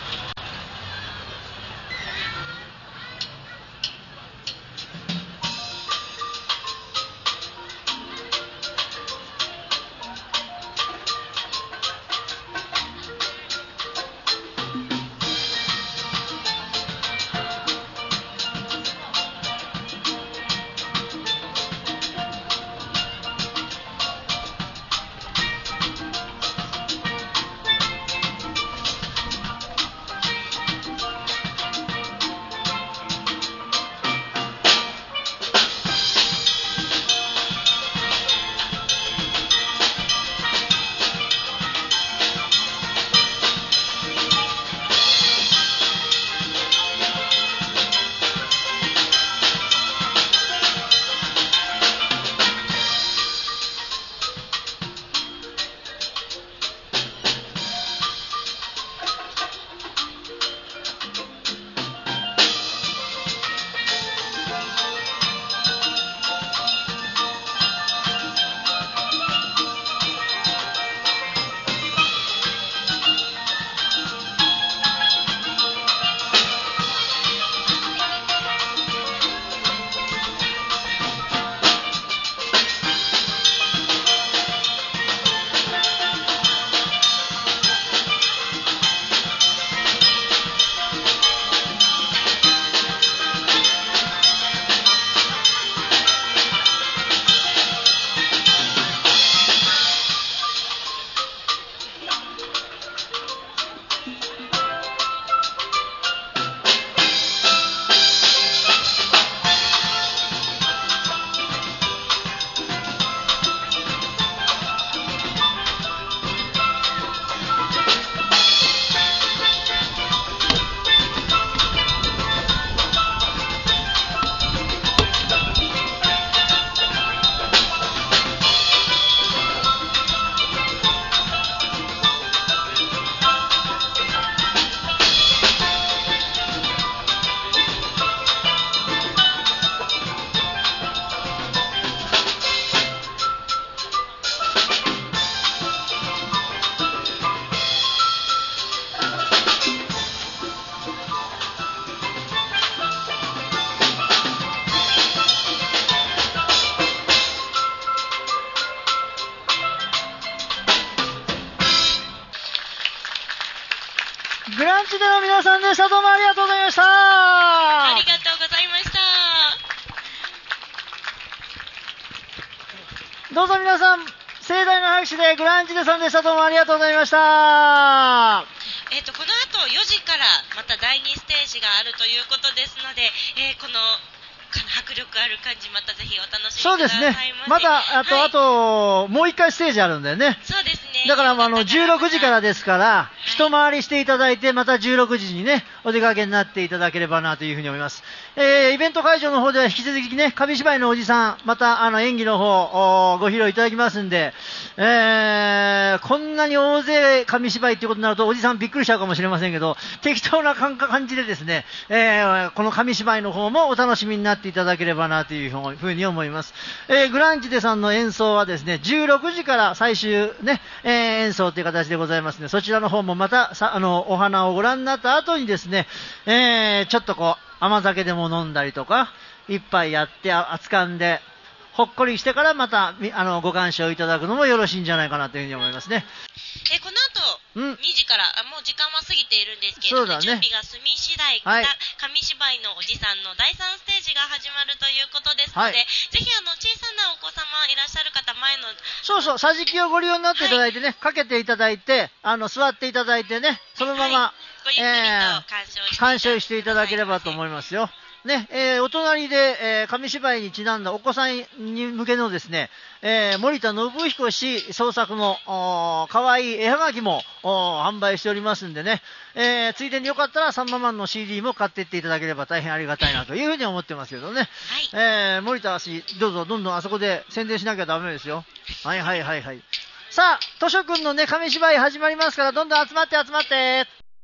グランチでの皆さんでした。どうもありがとうございました。 ありがとうございました。 どうぞ皆さん、盛大な拍手でグランチでさんでした。どうもありがとうございました。 えっと、この後よじからまただいにステージがあるということですので、えー、この迫力ある感じ、またぜひお楽しみください。 そうですね。また、あと、はい、あと、もう一回ステージあるんだよね。 そうですね。 だから、あの、じゅうろくじからですから、はい、一回りしていただいて、またじゅうろくじにね、お出かけになっていただければなというふうに思います。えー、イベント会場の方では引き続きね、紙芝居のおじさん、また、あの、演技の方、ご披露いただきますんで、えー、こんなに大勢紙芝居っていうことになると、おじさんびっくりしちゃうかもしれませんけど、適当な感じでですね、えー、この紙芝居の方もお楽しみになっていただければなというふうに思います。えー、グランチデさんの演奏はですね、じゅうろくじから最終ね、えー、演奏という形でございますので、そちらの方もまたさあのお花をご覧になった後にですね、えー、ちょっとこう甘酒でも飲んだりとか一杯やって熱燗でほっこりしてからまたあのご鑑賞いただくのもよろしいんじゃないかなというふうに思いますね。 えこの後、にじからもう時間は過ぎているんですけれども、ね、準備が済み次第、また紙芝居のおじさんのだいさんステージが始まるということですので、はい、ぜひあの小さなお子様いらっしゃる方、前のそうそう桟敷をご利用になっていただいてね、はい、かけていただいてあの座っていただいてね、そのまま、 はい、ごゆっくりと鑑賞していただ、 鑑賞していただければと思いますよ。 ね、えー、お隣で、えー、紙芝居にちなんだお子さんに向けのですね、えー、森田信彦氏創作のかわいい絵はがきも販売しておりますんでね、えー、ついでによかったらサンママンの シーディー も買っていっていただければ大変ありがたいなというふうに思ってますけどね、はい、えー、森田氏どうぞどんどんあそこで宣伝しなきゃダメですよ。はいはいはいはい。さあ、図書くんのね、紙芝居始まりますから、どんどん集まって集まって。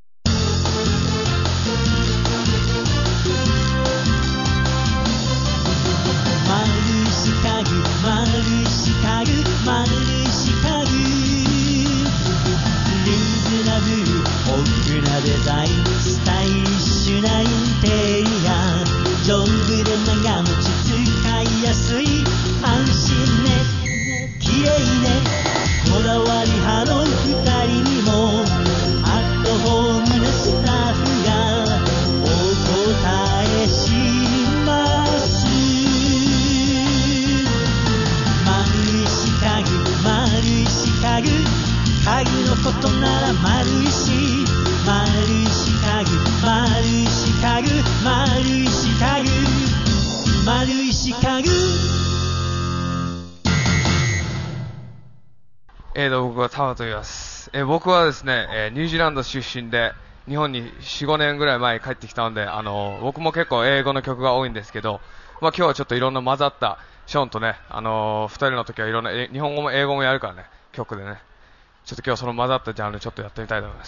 丸い四角、丸い四角、丸い四角。リーズナブル、豊富なデザイン、スタイリッシュなインテリア。丈夫で長持ち、使いやすい、安心ね、綺麗ね。こだわり派の二人にもアットホームなスタッフがお答えします。丸い四角、丸い四角、家具のことなら丸いし、丸い四角、丸い四角、丸い四角、丸い四角。 えーと、僕はタワと言います。えー、僕はですね、えー、ニュージーランド出身で、日本によん、ごねんぐらい前に帰ってきたので、あのー、僕も結構英語の曲が多いんですけど、まあ今日はちょっといろんな混ざった、ショーンとね、あのー、二人の時はいろんな、日本語も英語もやるからね、曲でね、ちょっと今日その混ざったジャンルちょっとやってみたいと思います。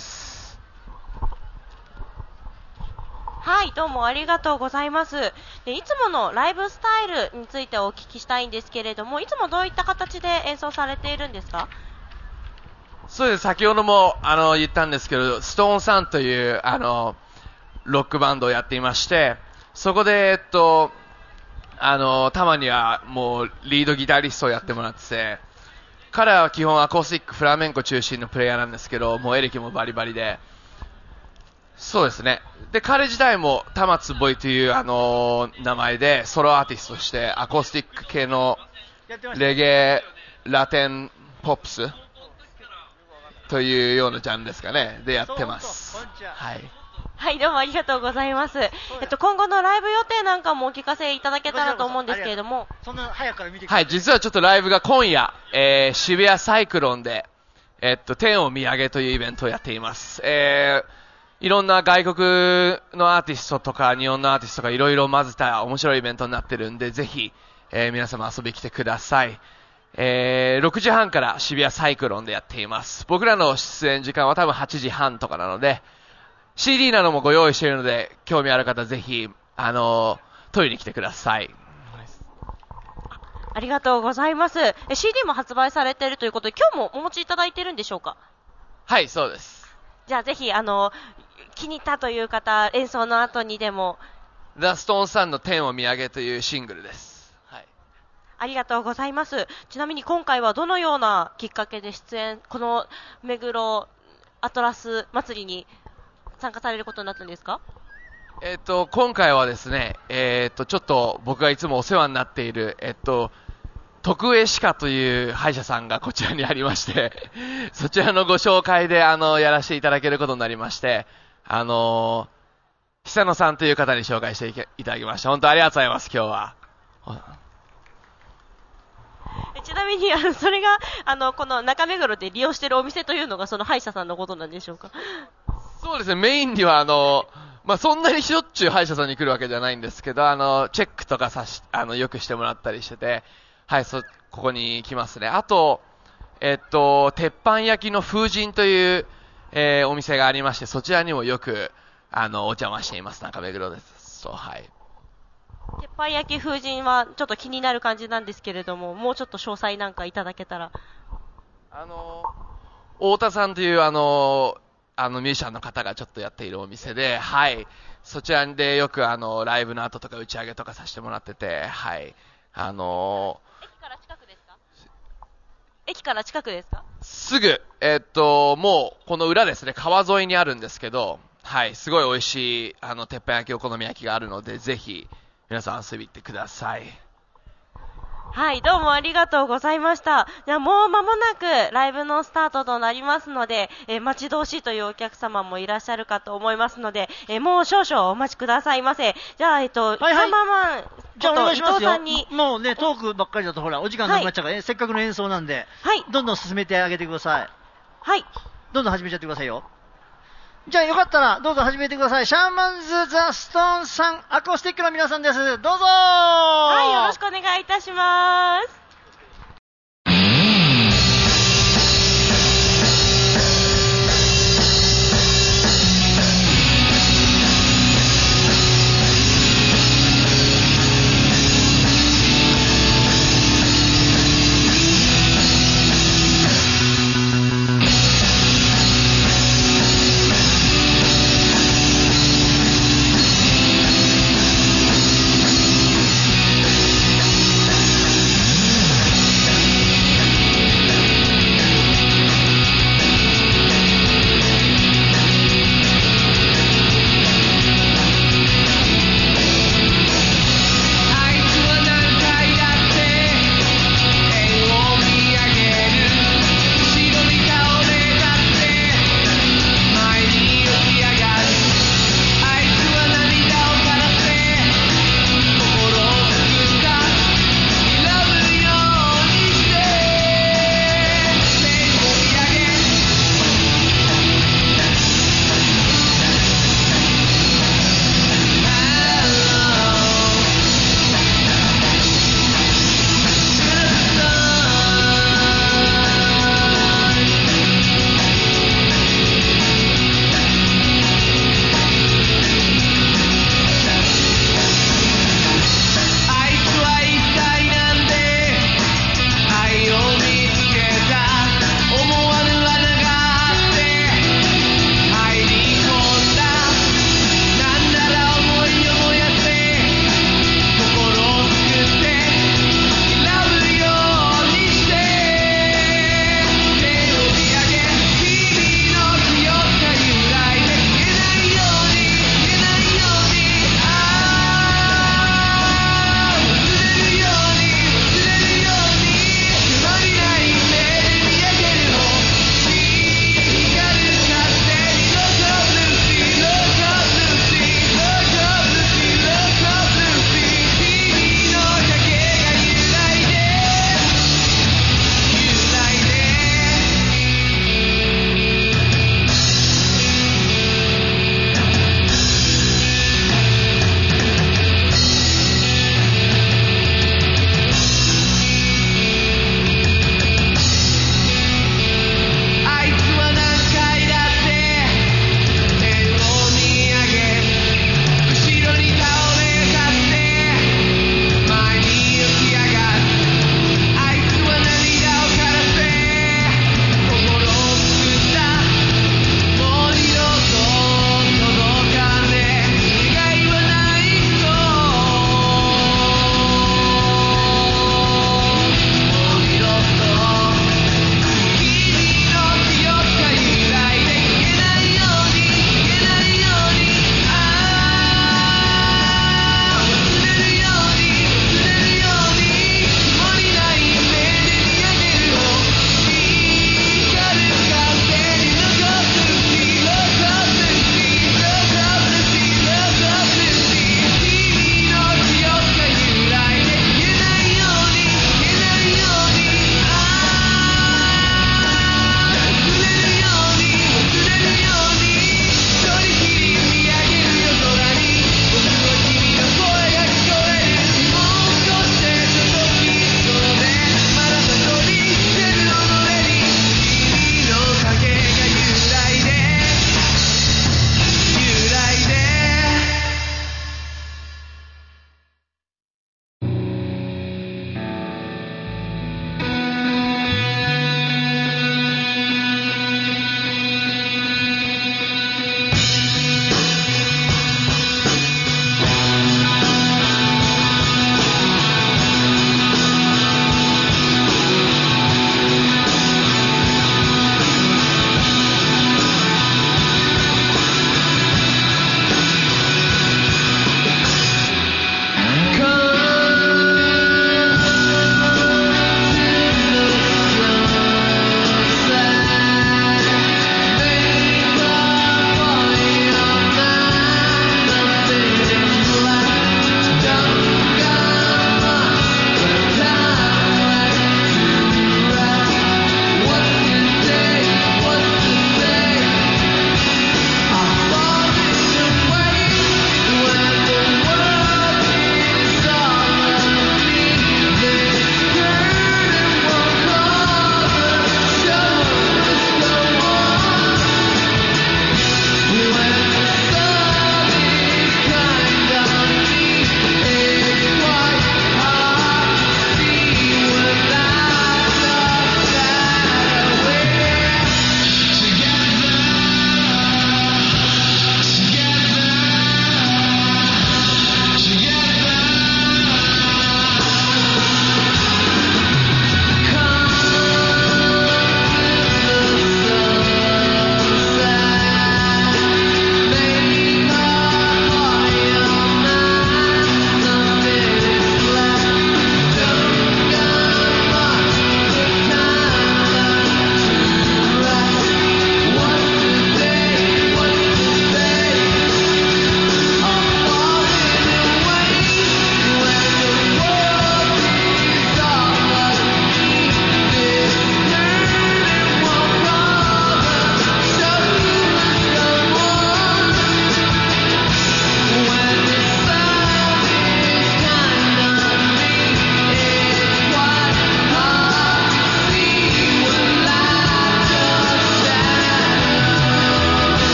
はい、どうもありがとうございます。で、いつものライブスタイルについてお聞きしたいんですけれども、いつもどういった形で演奏されているんですか？ そうです。先ほどもあの言ったんですけど、ストーンさんというあのロックバンドをやっていまして、そこでえっとあのたまにはもうリードギタリストをやってもらってて、彼は基本アコースティックフラメンコ中心のプレイヤーなんですけど、もうエレキもバリバリで、そうですね。で彼自体もタマツボイというあの名前でソロアーティストとしてアコースティック系のレゲエラテンポップスというようなジャンルですかね、でやってます。はい。 はい、どうもありがとうございます。えっと、今後のライブ予定なんかもお聞かせいただけたらと思うんですけれども。 そんな早くから見てください。はい、実はちょっとライブが今夜、えー、渋谷サイクロンで、えっと、天を見上げというイベントをやっています。えー、いろんな外国のアーティストとか日本のアーティストがいろいろ混ぜた面白いイベントになってるんで、ぜひ、えー、皆様遊びに来てください。えー、ろくじはんから渋谷サイクロンでやっています。僕らの出演時間は多分はちじはんとかなので、シーディー などもご用意しているので、興味ある方ぜひ、あのー、取りに来てください。 ありがとうございます。シーディー も発売されているということで、今日もお持ちいただいているんでしょうか？ はい、そうです。 じゃあぜひ、あのー、気に入ったという方、演奏の後にでも。 ザ・ストーンさんの天を見上げというシングルです。 ありがとうございます。ちなみに今回はどのようなきっかけで出演、この目黒アトラス祭りに参加されることになったんですか？ えっと、今回はですね、えっと、ちょっと僕がいつもお世話になっている、えっと、徳江歯科という歯医者さんがこちらにありまして、そちらのご紹介で、あの、やらせていただけることになりまして、あの、久野さんという方に紹介していただきました。本当ありがとうございます、今日は。 ちなみにあのそれがあのこの中目黒で利用しているお店というのがその歯医者さんのことなんでしょうか？ そうですね、メインにはあの、まあ、そんなにしょっちゅう歯医者さんに来るわけじゃないんですけど、あのチェックとかさしあのよくしてもらったりしてて、はい、そここに来ますね。あと、えっと、鉄板焼きの風神という、えー、お店がありまして、そちらにもよくあのお邪魔しています。中目黒です。そう、はい。 鉄板焼き風神はちょっと気になる感じなんですけれども、もうちょっと詳細なんかいただけたら。 あの太田さんというあのあのミュージシャンの方がちょっとやっているお店で、はい、そちらでよくあのライブの後とか打ち上げとかさせてもらってて、はい、あの駅から近くですか？駅から近くですか？ すぐ、えー、っともうこの裏ですね、川沿いにあるんですけど、はい、すごい美味しいあの鉄板焼きお好み焼きがあるので、ぜひ皆さん遊びに行ってください。 はい、どうもありがとうございました。じゃあもう間もなくライブのスタートとなりますので、えー、待ち遠しいというお客様もいらっしゃるかと思いますので、えー、もう少々お待ちくださいませ。じゃあ、えっと、 はいはい、 カンバーマン、 じゃあお願いしますよ。 伊藤さんにもうね、トークばっかりだとほら、お時間なくなっちゃうから、はい、せっかくの演奏なんで、 はい、 どんどん進めてあげてください。 はい。 どんどん始めちゃってくださいよ。じゃあよかったら、どうぞ始めてください。シャーマンズ・ザ・ストーンさん、アコースティックの皆さんです。どうぞー。 はい、よろしくお願いいたします。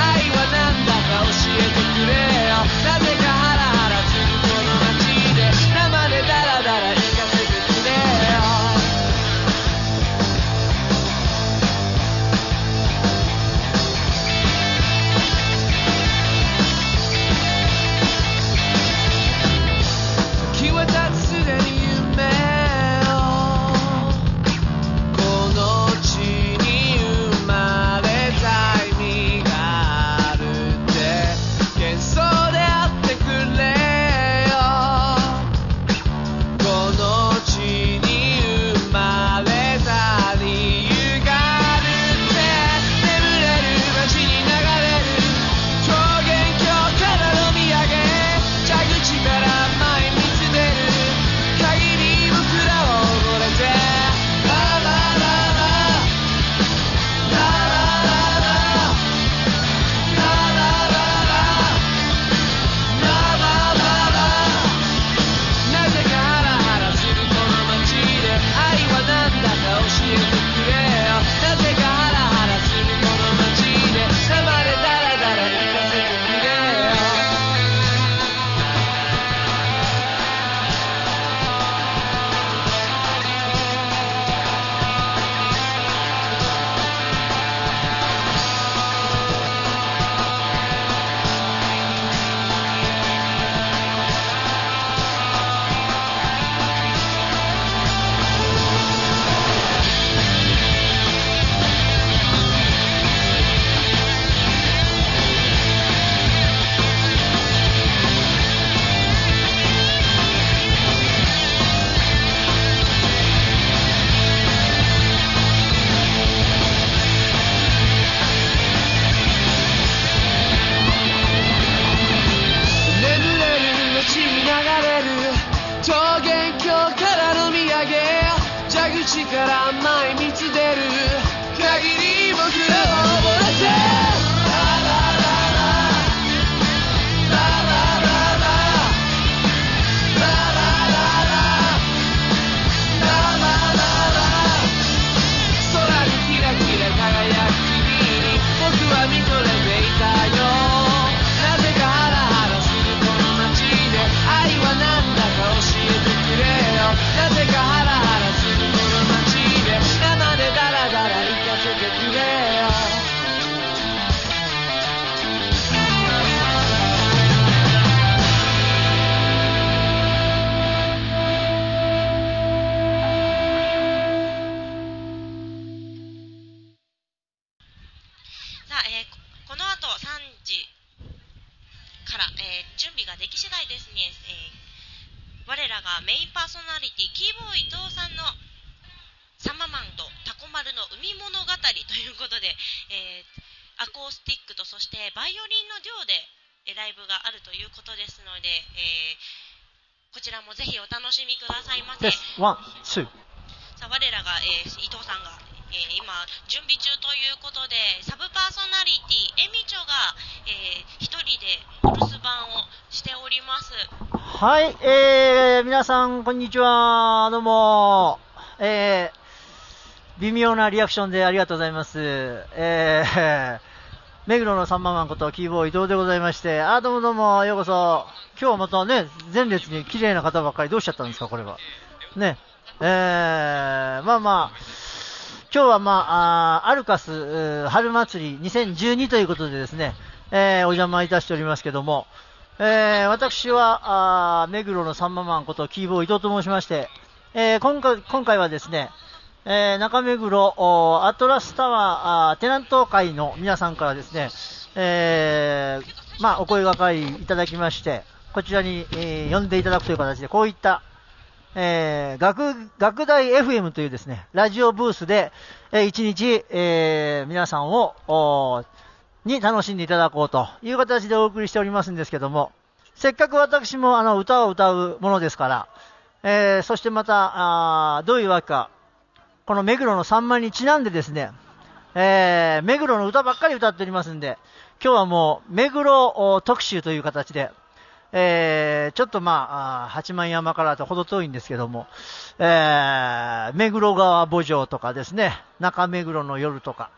ワン、ツー。 さあ我らが、えー、伊藤さんが、えー、今準備中ということで、サブパーソナリティえみちょが、えー、一人でお留守番をしております。 はい、えー、皆さんこんにちは。どうも、えー、微妙なリアクションでありがとうございます。えー、目黒のサンママンことキーボー伊藤でございまして、あ、どうもどうも、ようこそ。今日はまたね、前列に綺麗な方ばっかり。どうしちゃったんですかこれはね。えー、まあまあ、今日はまあ、あアルカス春祭りにせんじゅうにということでですね、えー、お邪魔いたしておりますけども、えー、私は、あ目黒のサンママンことキーボー伊藤と申しまして、えー、今回、今回はですね、えー、中目黒アトラスタワーテナント会の皆さんからですね、えー、まあ、お声掛かりいただきまして、こちらに、えー、呼んでいただくという形で、こういったえー、学、学大 エフエム というですね、ラジオブースで、えー、一日、えー、皆さんを、に楽しんでいただこうという形でお送りしておりますんですけども、せっかく私もあの歌を歌うものですから、えー、そしてまた、あどういうわけか、この目黒のさんまにちなんでですね、えー、目黒の歌ばっかり歌っておりますんで、今日はもう目黒特集という形で、えー、ちょっとまあ、八幡山からとほど遠いんですけども、えー、目黒川墓場とかですね、中目黒の夜とか、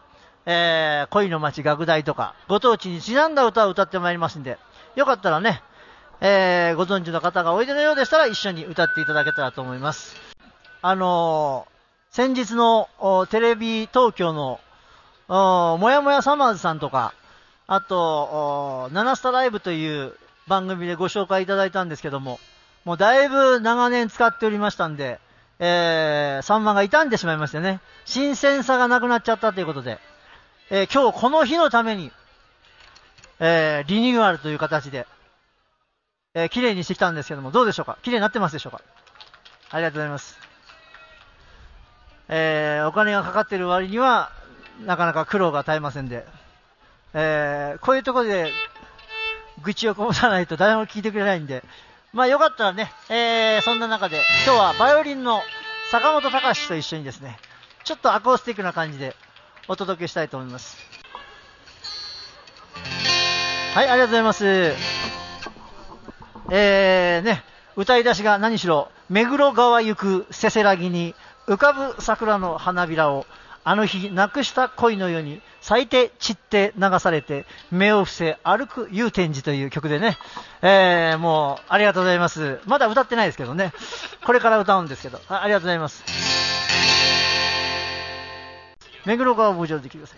えー、恋の街学大とか、ご当地にちなんだ歌を歌ってまいりますんで、よかったらね、えー、ご存知の方がおいでのようでしたら一緒に歌っていただけたらと思います。あのー、先日のテレビ東京のもやもやサマーズさんとか、あとナナスタライブという番組でご紹介いただいたんですけども、もうだいぶ長年使っておりましたんで、えー、サンマが傷んでしまいましてね、新鮮さがなくなっちゃったということで、えー、今日この日のために、えー、リニューアルという形で、えー、綺麗にしてきたんですけども、どうでしょうか？綺麗になってますでしょうか？ありがとうございます。えー、お金がかかっている割にはなかなか苦労が絶えませんで、えー、こういうところで愚痴をこぼさないと誰も聞いてくれないんで、まあよかったらね、えー、そんな中で今日はバイオリンの坂本隆と一緒にですね、ちょっとアコースティックな感じでお届けしたいと思います。はい、ありがとうございます。えーね、歌い出しが何しろ、目黒川行くせせらぎに浮かぶ桜の花びらをあの日なくした恋のように咲いて散って流されて目を伏せ歩く祐天寺という曲でね、えー、もうありがとうございます。まだ歌ってないですけどね、これから歌うんですけど、 あ, ありがとうございます。目黒川を上できてください。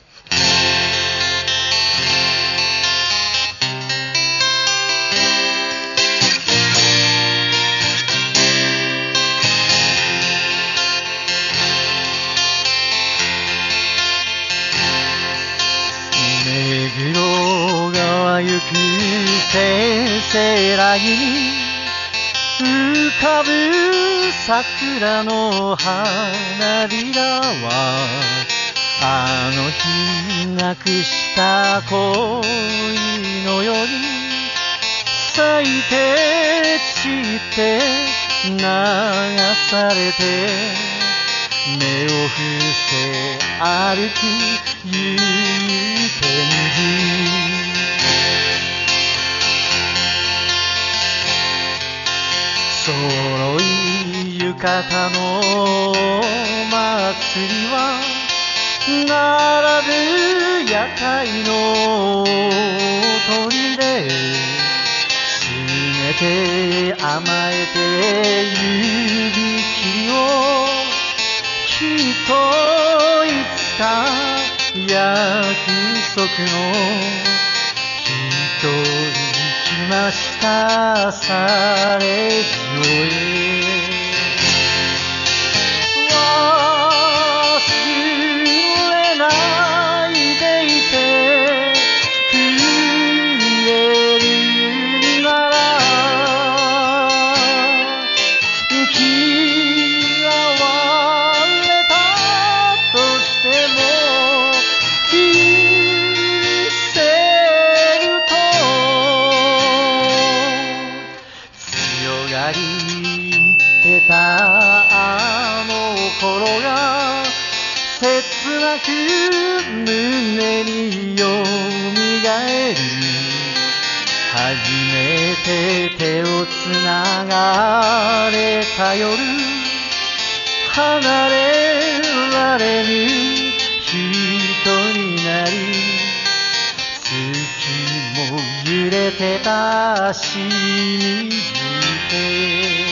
目黒川行くせせらぎに浮かぶ桜の花びらはあの日なくした恋のように咲いて散って流されて目を伏せ歩く祐天寺。揃い浴衣の祭りは並ぶ屋台の鳥ですねて甘えて指切りをきっといつか約束の人に来ましたされじよへ。あの頃が切なく胸によみがえる。初めて手をつながれた夜、離れられぬ人になり、月も揺れてたしみじて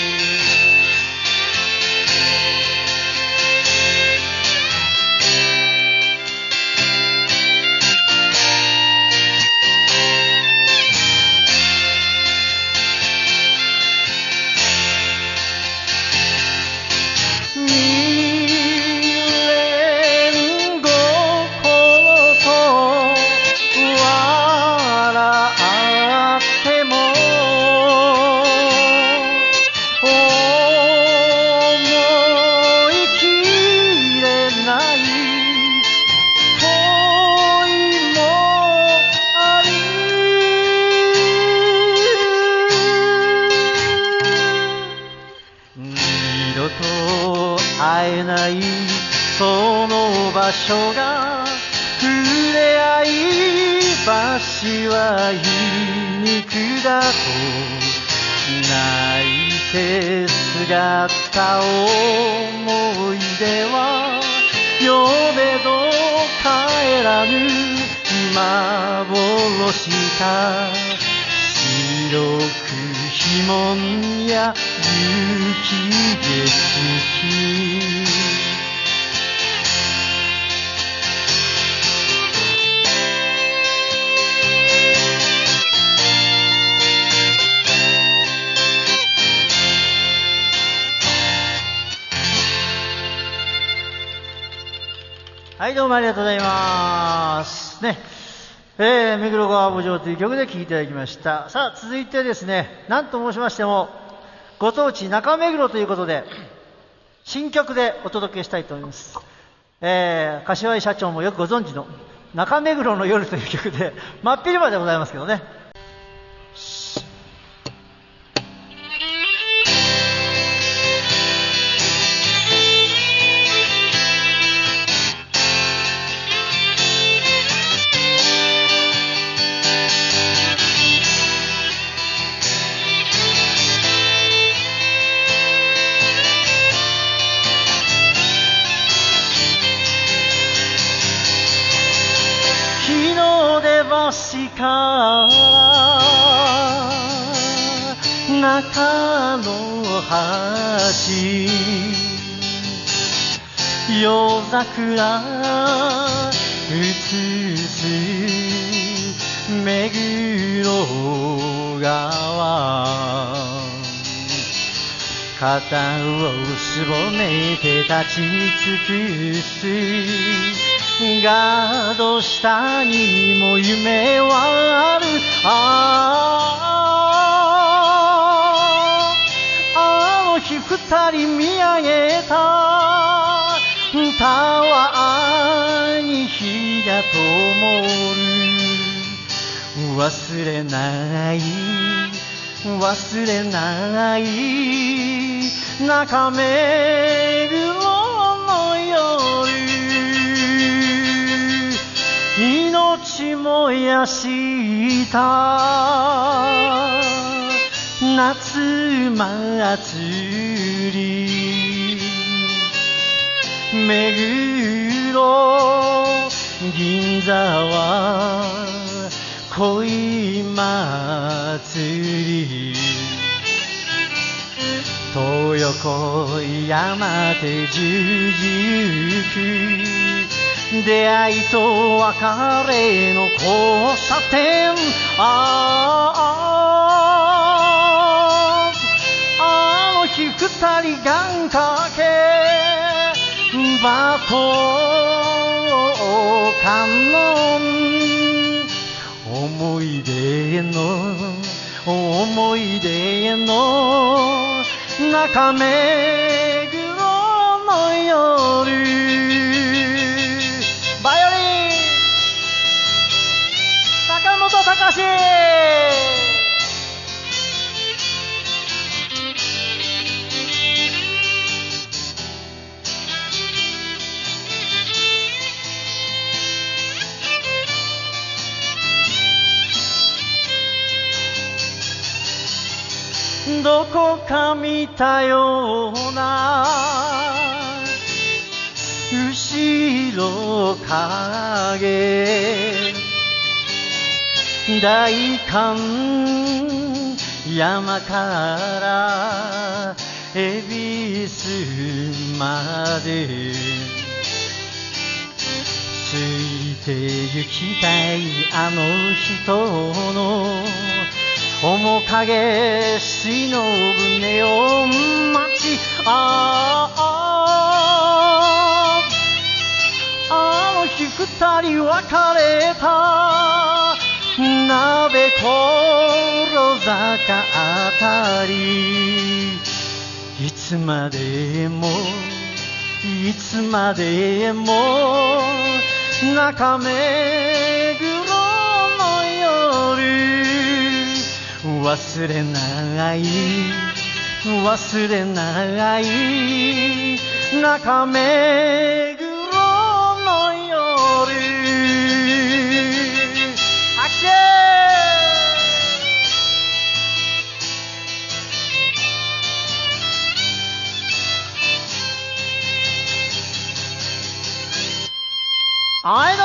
会えないその場所が触れ合い橋は皮肉だと泣いてすがった思い出は呼べど帰らぬ幻か白くひもんや雪景色はい、どうもありがとうございますね。えー、目黒川慕情という曲で聴いていただきました。さあ続いてですね、何と申しましてもご当地中目黒ということで新曲でお届けしたいと思います。えー、柏井社長もよくご存知の中目黒の夜という曲で真っ昼間でございますけどね。から中の橋夜桜映す目黒川肩をすぼめて立ち尽くすガード下にも夢はあるあああの日二人見上げたたわに火が灯る忘れない忘れない中目黒の夜命燃やした夏祭り目黒銀座は恋祭り東横山手十字行く出会いと別れの交差点あああの日二人願掛けバトン観音思い出の思い出の中目黒の夜バイオリン坂本隆どこか見たような後ろ影代官山から恵比寿までついて行きたいあの人の面影忍ぶネオン街あああの日二人別れた鍋所坂あたりいつまでもいつまでも中目黒の夜忘れない忘れない中目黒の夜拍手はい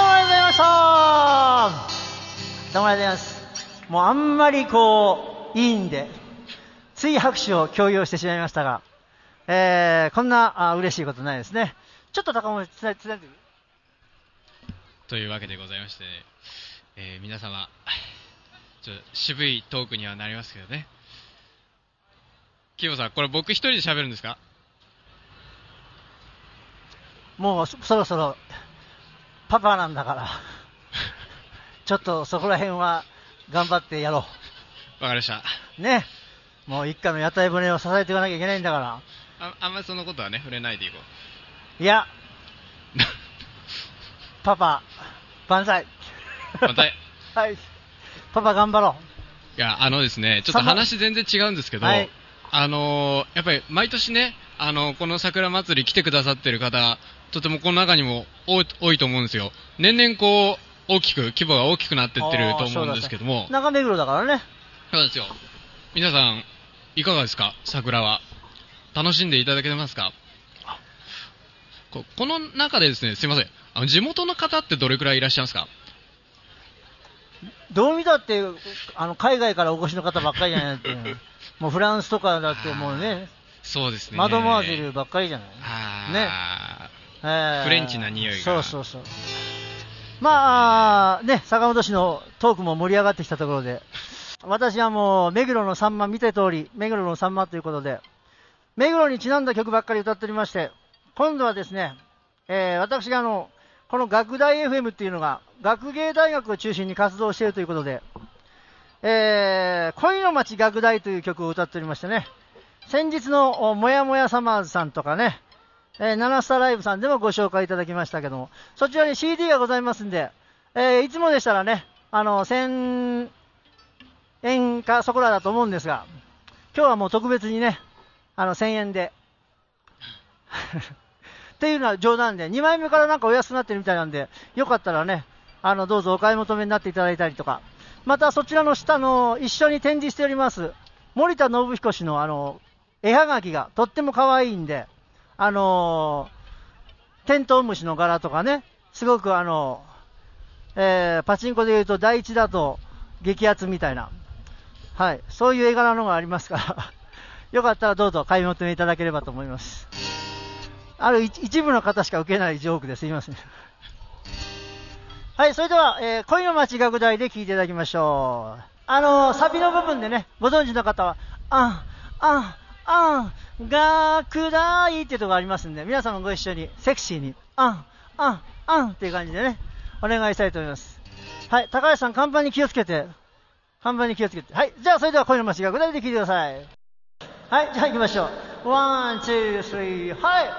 がとうございます。もうあんまりこういいんでつい拍手を強要してしまいましたが、えー、こんなあ嬉しいことないですね。ちょっと高森つないでるというわけでございまして、えー、皆様ちょっと渋いトークにはなりますけどね。キモさん、これ僕一人で喋るんですか？ もう そ, そろそろパパなんだからちょっとそこら辺は頑張ってやろう。わかりましたね。もう一家の屋台骨を支えていかなきゃいけないんだから。 あ, あんまりそのことはね触れないでいこう。いやパパ万歳万歳はい、パパ頑張ろう。いや、あのですね、ちょっと話全然違うんですけど、はい、あのー、やっぱり毎年ね、あのー、この桜祭り来てくださってる方、とてもこの中にも多 い, 多いと思うんですよ。年々こう大きく規模が大きくなってってると思うんですけども、 中目黒だからね。 そうですよ。皆さんいかがですか？桜は楽しんでいただけてますか？こ, この中でですね、すいません、あの地元の方ってどれくらいいらっしゃいますか？ どう見たってあの海外からお越しの方ばっかりじゃないってもうフランスとかだってもうね、 そうですね、 マドモアゼルばっかりじゃないね、 えー、フレンチな匂いが。 そうそうそう。まあね、坂本市のトークも盛り上がってきたところで、私はもう目黒のさんま見て通り、目黒のさんまということで目黒にちなんだ曲ばっかり歌っておりまして、今度はですね、えー、私があのこの学大 エフエム っていうのが学芸大学を中心に活動しているということで、えー、恋の街学大という曲を歌っておりましてね、先日のもやもやサマーズさんとかね、えー、ナナスタライブさんでもご紹介いただきましたけども、そちらに シーディー がございますんで、えー、いつもでしたらね、あのせんえんかそこらだと思うんですが、今日はもう特別にね、あのせんえんでっていうのは冗談で、にまいめからなんかお安くなってるみたいなんで、よかったらね、あのどうぞお買い求めになっていただいたりとか、またそちらの下の一緒に展示しております森田信彦氏のあの絵はがきがとっても可愛いんで、あのー、テントウムシの柄とかね、すごくあの、えー、パチンコでいうと第一だと激アツみたいな、はい、そういう絵柄のがありますからよかったらどうぞ買い求めいただければと思います。ある一部の方しか受けないジョークですいませんはい、それでは、えー、恋の街学大で聴いていただきましょう。あのー、サビの部分でね、ご存知の方はあんあんあん学大っていうところがありますんで、皆様ご一緒にセクシーにあんあんあんっていう感じでね、お願いしたいと思います。はい、高橋さん看板に気をつけて、看板に気をつけて、はい、じゃあそれでは恋の街学大で聴いてください。はい、じゃあ行きましょう。ワン、ツー、スリー、はい。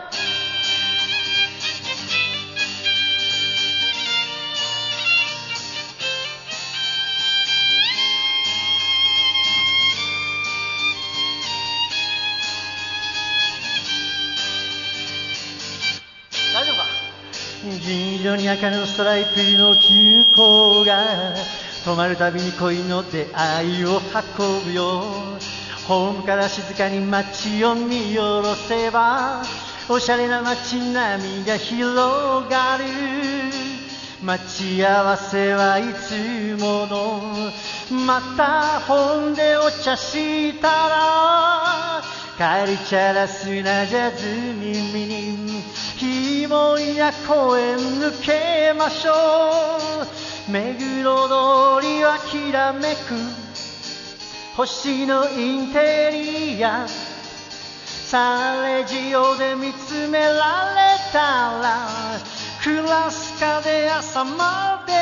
大丈夫か？銀色に赤のストライプの急行が止まるたびに恋の出会いを運ぶよ。ホームから静かに街を見下ろせばおしゃれな街並みが広がる。待ち合わせはいつものまた本でお茶したらカルチャラスなジャズ耳にキモいな公園抜けましょう。目黒通りはきらめく星のインテリアサレジオで見つめられたらクラスカで朝まで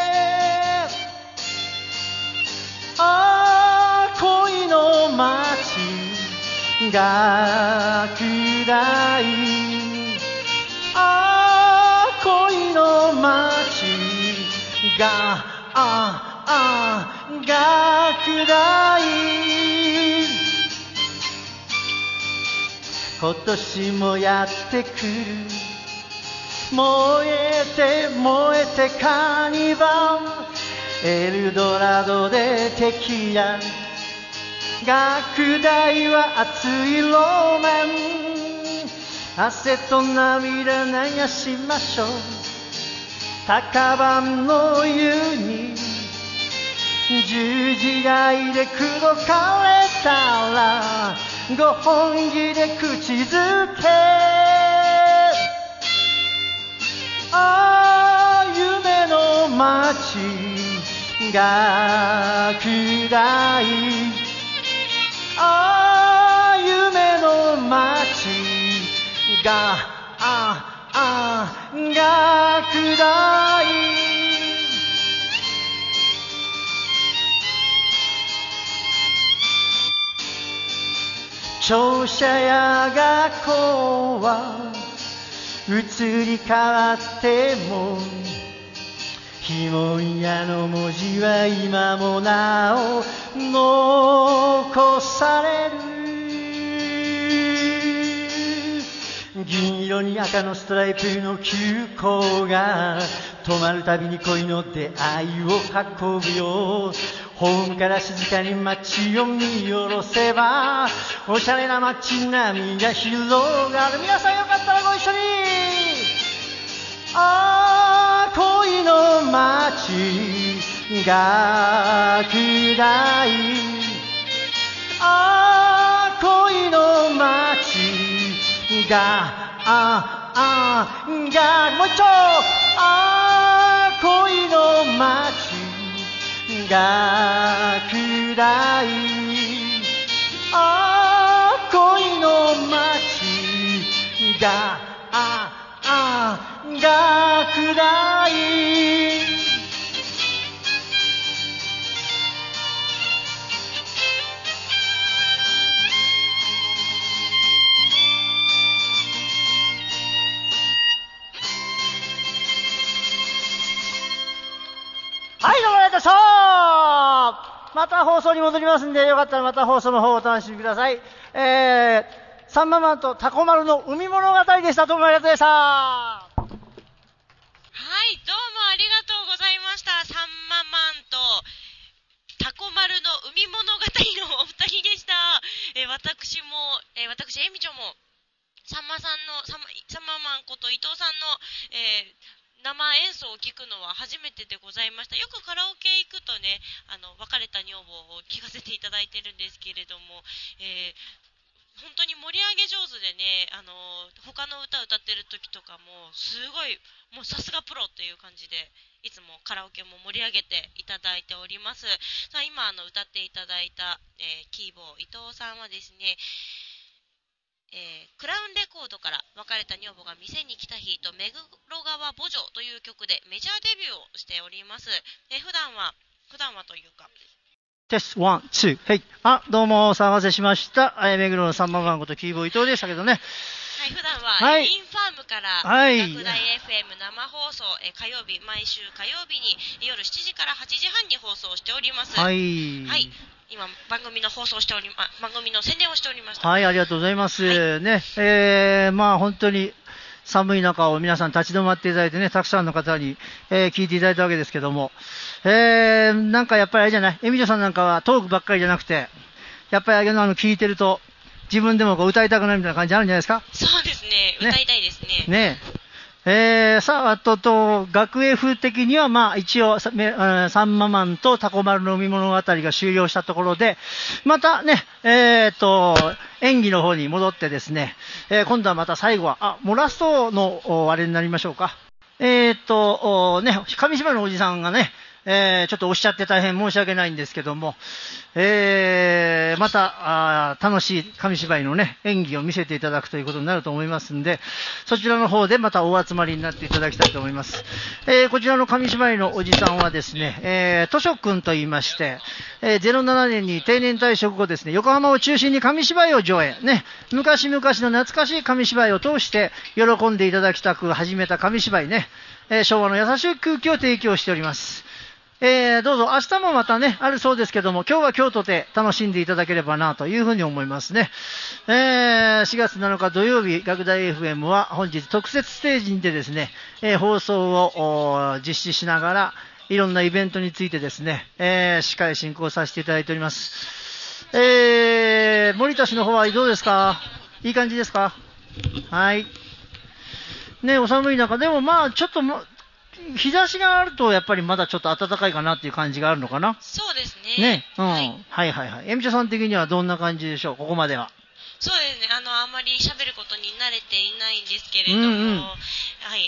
ああ恋の街学大ああ恋の街がああ学大今年もやってくる燃えて燃えてカーニバルエルドラドでテキーラ学大は熱いロマン汗と涙流しましょう。高番の湯に十字街で口説かれたらご本気で口づけああ夢の街が暗いああ夢の街がああが暗い庁舎や学校は移り変わっても碑文屋の文字は今もなお残される銀色に赤のストライプの急行が止まるたびに恋の出会いを運ぶよホームから静かに街を見下ろせばおしゃれな街並みが広がる皆さんよかったらご一緒にああ恋の街が暗いああ恋の街がああがもう一丁ああ恋の街が暗いああ恋の街がああが暗いはいどうもありがとうございましたまた放送に戻りますんでよかったらまた放送の方をお楽しみくださいえーサンママンとタコ丸の海物語でした。どうもありがとうございました。 はい、どうもありがとうございました。サンママンとタコ丸の海物語のお二人でした。えー、私も、えー、私、エミちょも、サンマさんの、サンマ、サンママンこと伊藤さんの、えー生演奏を聞くのは初めてでございました。よくカラオケ行くとね、あの別れた女房を聞かせていただいてるんですけれども、えー、本当に盛り上げ上手でね、あの他の歌を歌ってる時とかもすごいもうさすがプロという感じでいつもカラオケも盛り上げていただいております。さあ今あの歌っていただいた、えー、キーボー伊藤さんはですね、えー、クラウンレコードから別れた女房が店に来た日と目黒川墓女という曲でメジャーデビューをしております。えー、普段は普段はというかテストワンツーはいあどうもお騒がせしました、えー、目黒のさんばん番号とキーボー伊藤でしたけどねはい普段は、はい、インファームから、 はい、 学大 エフエム 生放送、えー、火曜日毎週火曜日に夜しちじからはちじはんに放送しております。 はい、 はい今番組の放送しており、ま、番組の宣伝をしておりました。 はいありがとうございます、 はい、 ねえー、まあ本当に寒い中を皆さん立ち止まっていただいてねたくさんの方に、えー、聞いていただいたわけですけども、えー、なんかやっぱりあれじゃないエミジョさんなんかはトークばっかりじゃなくてやっぱりあの聞いてると自分でもこう歌いたくなるみたいな感じあるんじゃないですか。 そうですね歌いたいですね。 ねえー、さあ、あとと、学園風的には、まあ、一応、サンママンとタコ丸の海物語が終了したところで、またね、えーと、演技の方に戻ってですね、えー、今度はまた最後は、あ、もうラストの、あれになりましょうか。えーと、ね、紙芝居のおじさんがね、えー、ちょっとおっしゃって大変申し訳ないんですけども、えー、またあ楽しい紙芝居のね演技を見せていただくということになると思いますんで、そちらの方でまたお集まりになっていただきたいと思います。えー、こちらの紙芝居のおじさんはですね、えー、図書くんと言いまして、えー、ゼロななねんに定年退職後ですね、横浜を中心に紙芝居を上演ね、昔々の懐かしい紙芝居を通して喜んでいただきたく始めた紙芝居ね、えー、昭和の優しい空気を提供しております。えー、どうぞ明日もまたねあるそうですけども、今日は今日とて楽しんでいただければなというふうに思いますね。えー、しがつなのか土曜日、学大 エフエム は本日特設ステージにてですね、えー、放送を実施しながらいろんなイベントについてですね、えー、司会進行させていただいております。えー、森田氏の方はどうですか？いい感じですか？はいね、お寒い中でもまあちょっとも日差しがあるとやっぱりまだちょっと暖かいかなっていう感じがあるのかな。 そうですね。 ね、うん、 はい、はいはいはい。えみちゃさん的にはどんな感じでしょう、ここまでは。 そうですね、あの、あんまり喋ることに慣れていないんですけれども、うんうん、はい、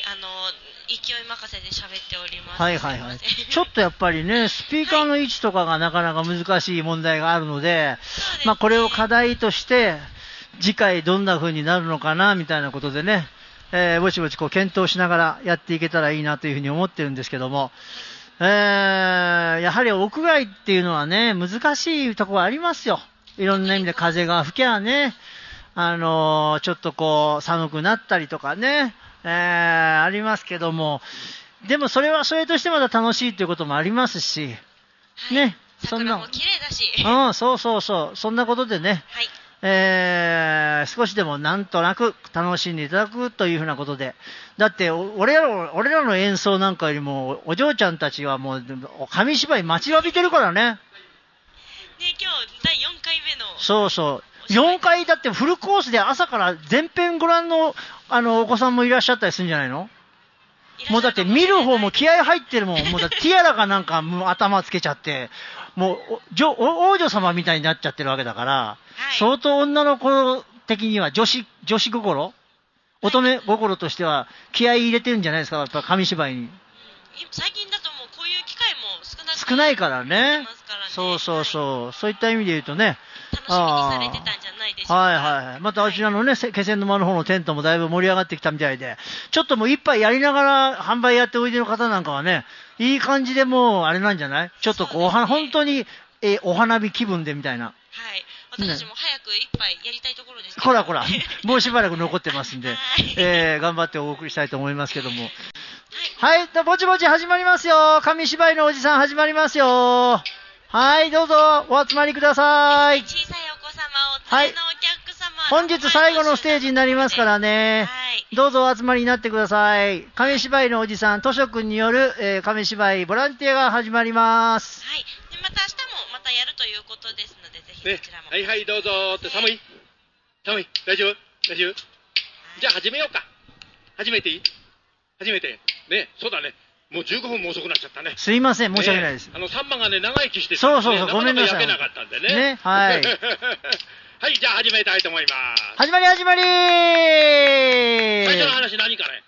あの、勢い任せで喋っております。 はいはいはい。ちょっとやっぱりね、スピーカーの位置とかがなかなか難しい問題があるので、はい、まあこれを課題として、次回どんな風になるのかな、みたいなことでね、えー、ぼちぼちこう検討しながらやっていけたらいいなというふうに思ってるんですけども、えー、やはり屋外っていうのはね、難しいところありますよ。いろんな意味で風が吹きゃね、あのー、ちょっとこう寒くなったりとかね、えー、ありますけども、でもそれはそれとしてまだ楽しいということもありますし、はい、ね、そんな、 桜も綺麗だし、 うん、そうそうそう、そんなことでね、はい、えー、少しでもなんとなく楽しんでいただくというふうなことで、だって俺らの、俺らの演奏なんかよりもお嬢ちゃんたちはもう紙芝居待ちわびてるからね。 ね、今日だいよんかいめの。 そうそう。よんかいだってフルコースで朝から全編ご覧の、あのお子さんもいらっしゃったりするんじゃないの？もうだって見る方も気合入ってるもん。もうだってティアラかなんかもう頭つけちゃって、もう王女様みたいになっちゃってるわけだから、はい、相当女の子的には女子、女子心、乙女心としては気合い入れてるんじゃないですか、やっぱ紙芝居に。 最近だともうこういう機会も少なく少ないからね。そうそうそう、はい、そういった意味で言うとね、 楽しみにされてたんじゃないでしょうか。 はいはい。またあちらのね、気仙沼の方のテントもだいぶ盛り上がってきたみたいで、ちょっともう一杯やりながら販売やっておいでの方なんかはね、いい感じでもうあれなんじゃない？ちょっとこう、ね、本当に、えー、お花見気分でみたいな。はい。 私も早く一杯やりたいところですけど、 ほらほら、もうしばらく残ってますんで、えー、頑張ってお送りしたいと思いますけども。はい、はい、ぼちぼち始まりますよ。紙芝居のおじさん始まりますよ。はい、どうぞお集まりください。 小さいお子様をお連れのお客様、 はい、本日最後のステージになりますからね、はい、どうぞお集まりになってください。紙芝居のおじさん、図書くんによる、えー、紙芝居ボランティアが始まります。 はい、でまた明日もまたやるということですので、ぜひこちらも、 ね、はいはいどうぞって。寒い寒い大丈夫大丈夫、じゃあ始めようか。始めていい？始めてね、そうだね、もうじゅうごふんも遅くなっちゃったね。 すいません、申し訳ないです。ね、 あの、サンマがね、長生きしてて、ね、 そうそうそう、ごめんなさい。 なかなか焼けなかったんでね。 ね、はい。 はい、じゃあ始めたいと思います。 始まり始まりー最初の話何かね。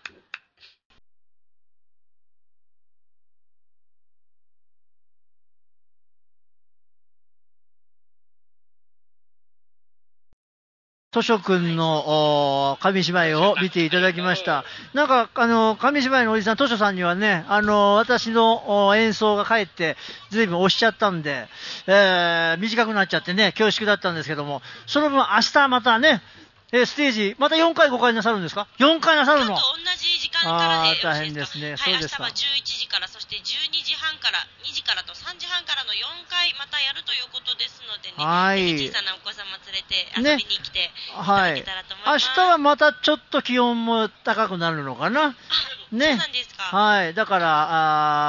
図書くんの紙芝居を見ていただきました。なんか、あの、紙芝居のおじさん、図書さんにはね、あの、私の演奏が帰って、ずいぶん押しちゃったんで、えー、短くなっちゃってね、恐縮だったんですけども、その分明日またね、えー、ステージ、またよんかいごかいなさるんですか？ よん 回なさるの？ 同じ時間からでよろしいですか？ あー、大変ですね。 はい、 そうですか。 明日はじゅういちじから、そしてじゅうにじはんから、にじからとさんじはんからのよんかいまたやるということですのでね、 はい、 ぜひ小さなお子様連れて遊びに来ていただけたらと思います。 ね、はい、明日はまたちょっと気温も高くなるのかな。 あ、ね、そうなんですか。 はい、だから、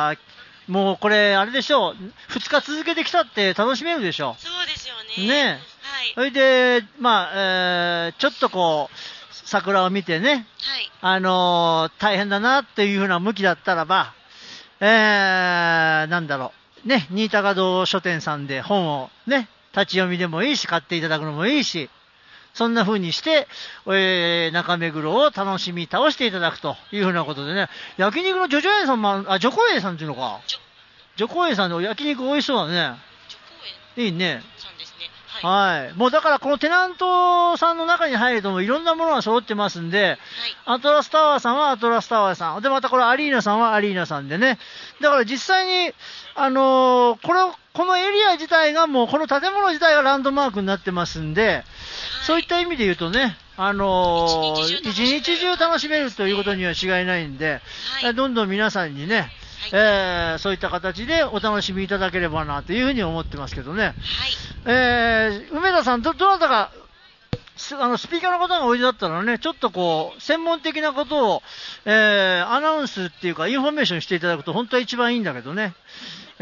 あもうこれ、あれでしょう、ふつか続けてきたって楽しめるでしょう。 そうですよね。 ね。はい。それで、まあ、えー、ちょっとこう、桜を見てね、はい、あのー、大変だなっていう風な向きだったらば、えー、なんだろう、ね、新高堂書店さんで本をね、立ち読みでもいいし、買っていただくのもいいし、そんな風にして、えー、中目黒を楽しみ倒していただくという風なことでね、焼肉のジョジョ園さんも、あ、ジョコ園さんっていうのか。ジョコ園さんの焼肉美味しそうだね。 ジョコ園いいね。 そうですね。はい。 はい。もうだからこのテナントさんの中に入るともいろんなものが揃ってますんで、はい、アトラスタワーさんはアトラスタワーさん。で、またこれアリーナさんはアリーナさんでね。だから実際に、あのー、これ、このエリア自体がもう、この建物自体がランドマークになってますんで、はい、そういった意味で言うとね、あのー、一日中楽しめるということには違いないんで、はい、どんどん皆さんにね、えー、そういった形でお楽しみいただければなというふうに思ってますけどね。はい、えー、梅田さん、ど、どなたか、あの、スピーカーの方がおいでだったらね、ちょっとこう、専門的なことを、えー、アナウンスっていうか、インフォメーションしていただくと本当は一番いいんだけどね。え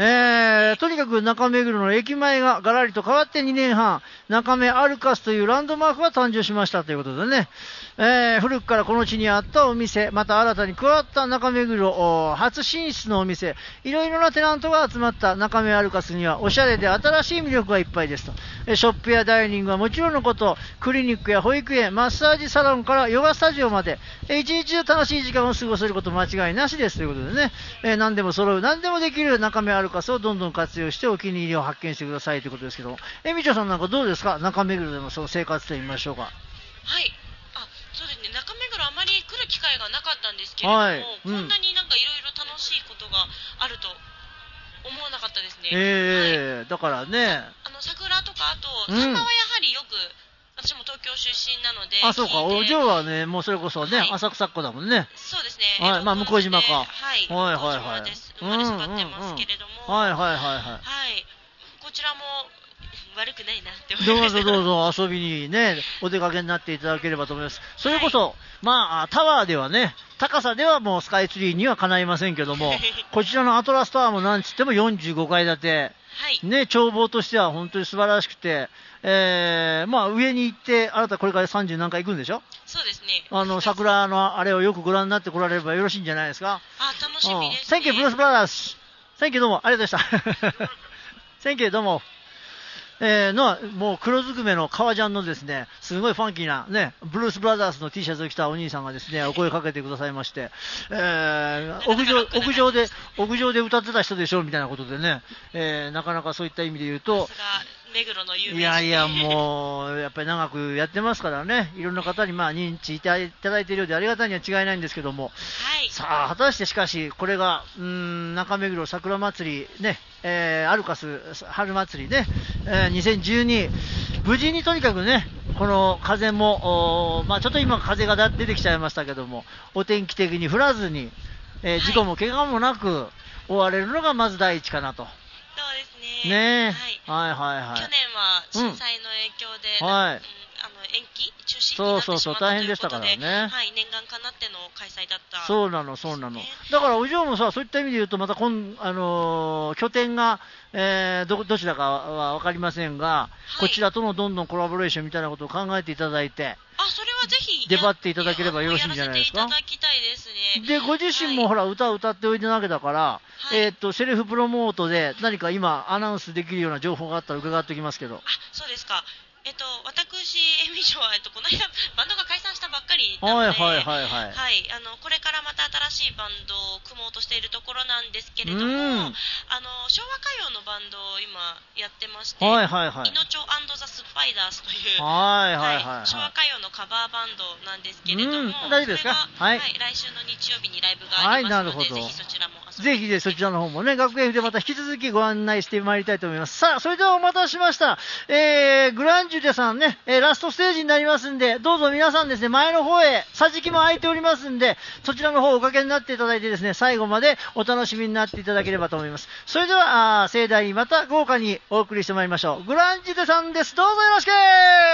えー、とにかく中目黒の駅前がガラリと変わってにねんはん、中目アルカスというランドマークが誕生しましたということでね、えー、古くからこの地にあったお店、また新たに加わった中目黒初進出のお店、いろいろなテナントが集まった中目アルカスにはおしゃれで新しい魅力がいっぱいですと。えー、ショップやダイニングはもちろんのこと、クリニックや保育園、マッサージサロンからヨガスタジオまで、えー、一日中楽しい時間を過ごせること間違いなしですということでね、えー、何でも揃う、何でもできる中目アルカスをどんどん活用してお気に入りを発見してくださいということですけど、えみちょさんなんかどうですか、中目黒でのその生活と言いましょうか。 はい、あ、そうですね、中目黒あまり来る機会がなかったんですけれども、はい、うん、こんなになんかいろいろ楽しいことがあると思わなかったですね。 えーはい、だからね、 あの桜とか、あとサンマはやはりよく、うん、私も東京出身なので、 あ、そうか、お嬢はね、もうそれこそね、はい、浅草っ子だもんね。 そうですね。 はい、まあ向島か。 はい、 はいはいはい。 生まれ育ってますけれども、 はいはいはいはい。 はい、こちらも悪くないなって思いました。 どうぞどうぞ遊びにね、お出かけになっていただければと思います。それこそ、はい、まあタワーではね、高さではもうスカイツリーにはかないませんけども、こちらのアトラスタワーもなんつってもよんじゅうごかい建て。はい、ね、眺望としては本当に素晴らしくて、えー、まあ上に行って、あなたこれからさんじゅう何回行くんでしょ。 そうですね。 あの、桜のあれをよくご覧になってこられればよろしいんじゃないですか。 あ、楽しみですね。 Thank you, ブルースブラザーズ。Thank you どうも、ありがとうございました。Thank you どうも。えー、のもう黒ずくめの革ジャンのですね、すごいファンキーなね、ブルースブラザーズの T シャツを着たお兄さんがですね、お声かけてくださいまして、えー、屋上、屋上で、屋上で歌ってた人でしょみたいなことでね、えー、なかなかそういった意味で言うと、 目黒の有名人。 いやいや、もう、やっぱり長くやってますからね、いろんな方にまあ認知いただいているようでありがたいには違いないんですけども、 はい、 さあ、果たしてしかし、これが、うーん、中目黒桜祭り、ね、えー、アルカス春祭りね、えー、にせんじゅうに、無事にとにかくね、この風も、まあ、ちょっと今風が出てきちゃいましたけども、お天気的に降らずに、えー、事故も怪我もなく終われるのがまず第一かなと。 そうですね。ね、はい、はいはいはい。 去年は震災の影響で、 うん、はい。 あの延期中止になってしまったということで、 そうそうそう、大変でしたからね。 はい、念願かなっての開催だった、ね。 そうなの、そうなの。だから、お嬢もさ、そういった意味で言うと、またこん、あのー、拠点が、えー、ど、どちらかはわかりませんが、はい、こちらとのどんどんコラボレーションみたいなことを考えていただいて、 あ、それはぜひ、 出張っていただければよろしいんじゃないですか。 やらせていただきたいですね。 で、ご自身もほら、歌を歌っておいでなわけだから、はい、えっと、セルフプロモートで何か今、アナウンスできるような情報があったら伺っておきますけど。 あ、そうですか。えっと、私、エミショは、えっと、この間、バンドが解散したばっかりなので、はいはいはいはい。はい、あの、これからまた新しいバンドを組もうとしているところなんですけれども、あの、昭和歌謡のバンドを今やってまして、 はいはいはい。 イノチョ&ザ・スパイダースという、 はいはいはい、はい。 昭和歌謡のカバーバンドなんですけれども、 大丈夫ですか？はい。 はい、来週の日曜日にライブがありますので、はい、なるほど。ぜひそちらも遊びに。 ぜひで、そちらの方もね、学園でまた引き続きご案内してまいりたいと思います。さあ、それではお待たせしました。えー、グランジュデさんね、えー、ラストステージになりますんで、どうぞ皆さんですね、前の方へ、桟敷も空いておりますんで、そちらの方をおかけになっていただいてですね、最後までお楽しみになっていただければと思います。それでは、あ盛大にまた豪華にお送りしてまいりましょう。グランジュデさんです。どうぞよろしく。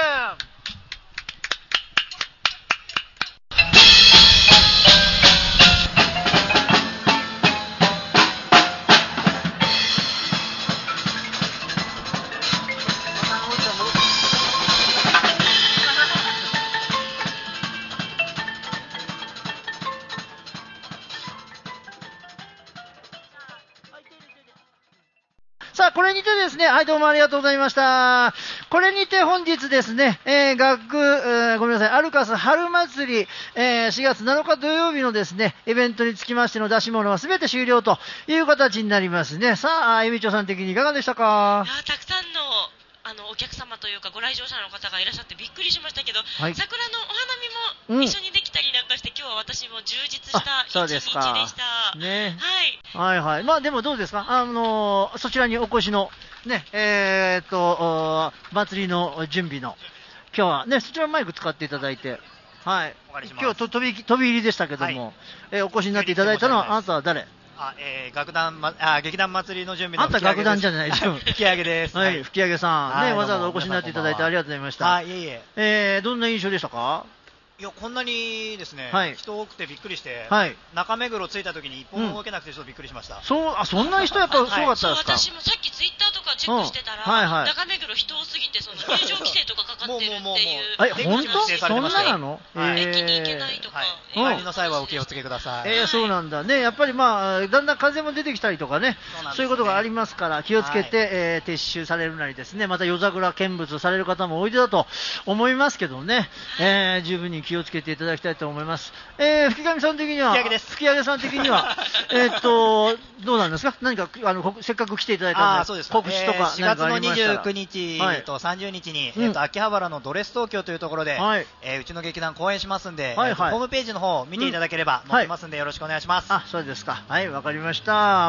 さあ、これにてですね、はい、どうもありがとうございました。これにて本日ですね、えー、学、えー、ごめんなさい、アルカス春祭り、えー、しがつなのか土曜日のですね、イベントにつきましての出し物はすべて終了という形になりますね。さあ、えみちょさん的にいかがでしたか？ あ、たくさんのあのお客様というかご来場者の方がいらっしゃってびっくりしましたけど、はい、桜のお花見も一緒にできたりなんかして、うん、今日は私も充実した一日でした。 ね、 はい。 はいはい。まあでもどうですか、あのー、そちらにお越しのね、えー、っと祭りの準備の今日はね、そちらのマイク使っていただいて、はい。今日と飛び飛び入りでしたけども、はい、えー、お越しになっていただいたのはあなたは誰？ あ、えー、楽団、ま、あ、劇団祭りの準備のあんた楽団じゃないですよ。 吹き上げです。 はい、吹き上げさん。ね、わざわざお越しになっていただいてありがとうございました。 はい、いえいえ。 えー、どんな印象でしたか？ いやこんなにですね、 はい、 人多くてびっくりして、 はい、 中目黒着いた時に一歩も動けなくてちょっとびっくりしました。うん、 そうあそんな人やっぱすごかったですか。はい、 私もさっきツイッターとかチェックしてたら、うんはいはい、中目黒人多すぎてその入場規制とかかかってるっていう。もうもうもうえ本当そんななの？ はい、駅に行けないとか。 お帰りの際はお気をつけください。 えー、そうなんだね。やっぱりまあだんだん風も出てきたりとかね、そう、そういうことがありますから気をつけて、はい、えー、撤収されるなりですね、また夜桜見物される方もおいでだと思いますけどね、はい、えー、十分に気をつけていただきたいと思います。えー、吹上さん的には、 吹上です。 吹上さん的には、えっと、どうなんですか、何かあのせっかく来ていただいたので、 そうです告知とか何かありましたら。 しがつのにじゅうくにち、はい、とさんじゅうにちに、うん、えー、と秋葉原のドレス東京というところで、はい、えー、うちの劇団公演しますんで、はいはい、ホームページの方を見ていただければ載ってますんで、よろしくお願いします。 あ、そうですか。はい、わかりました。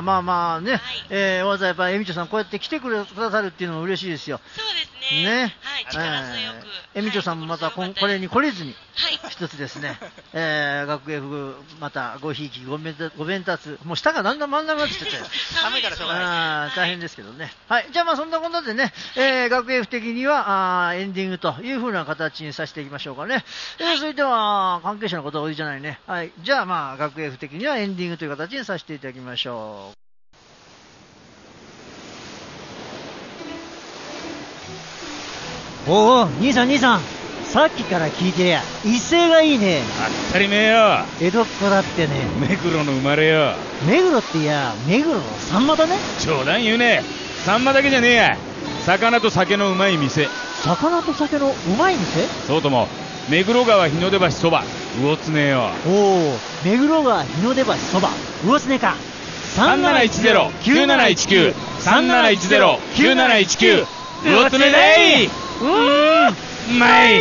まあまあね、はい、えー、わざわざやっぱりえみちょさんこうやって来てくださるっていうのも嬉しいですよ。 そうですね。 ね、 はい、力強く。 えみちょさんもまたこれに懲りずに、はい、一つですね、えー、学芸服またごひいきごべんたごべんたつ、もう下がだんだん真ん中になってきて寒いからしょうがない。 大変ですけどね。はい、じゃあまあそんなことでね、えー、学芸服的にはあエンディングという風な形にさせていきましょうかね。えー、それでは関係者のことが多いじゃないね。はい、じゃあまあ学芸服的にはエンディングという形にさせていただきましょう。 おお、兄さん兄さん、さっきから聞いてりゃ威勢がいいね。 当たり前よ。 江戸っ子だってね。 目黒の生まれよ。 目黒っていや目黒のサンマだね。 冗談言うね。サンマだけじゃねえや、魚と酒のうまい店。 魚と酒のうまい店。 そうとも目黒川日の出橋そば魚常よ。 おお、目黒川日の出橋そば魚常か。 さんなないちゼロ きゅうなないちきゅう さんなないちゼロ きゅうなないちきゅう魚常だい。うーん、うまい。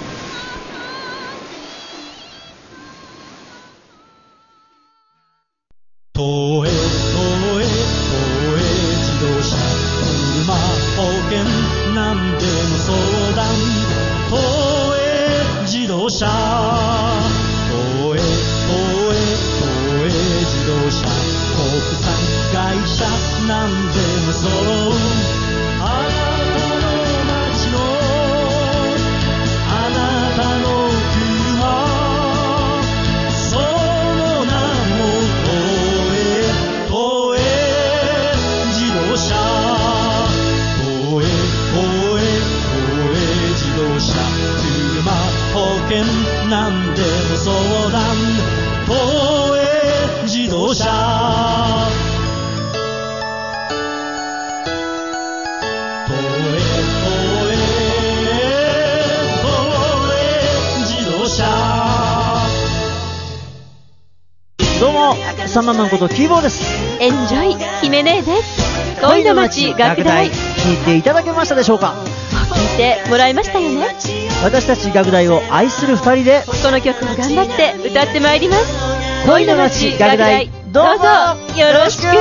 東映東映東映自動車車保険何でも相談東映自動車東映東映東映自動車国産会社何でも揃うあなたの街のあなたの車その名も東映東映自動車東映東映東映自動車車保険何でも相談東映自動車どうも、サンママンことキーボーです。 エンジョイ姫姉です。恋の街学大、 聞いていただけましたでしょうか。 聞いてもらいましたよね。 私たち学大を愛する二人でこの曲を頑張って歌ってまいります。 恋の街学大、 どうぞよろしく。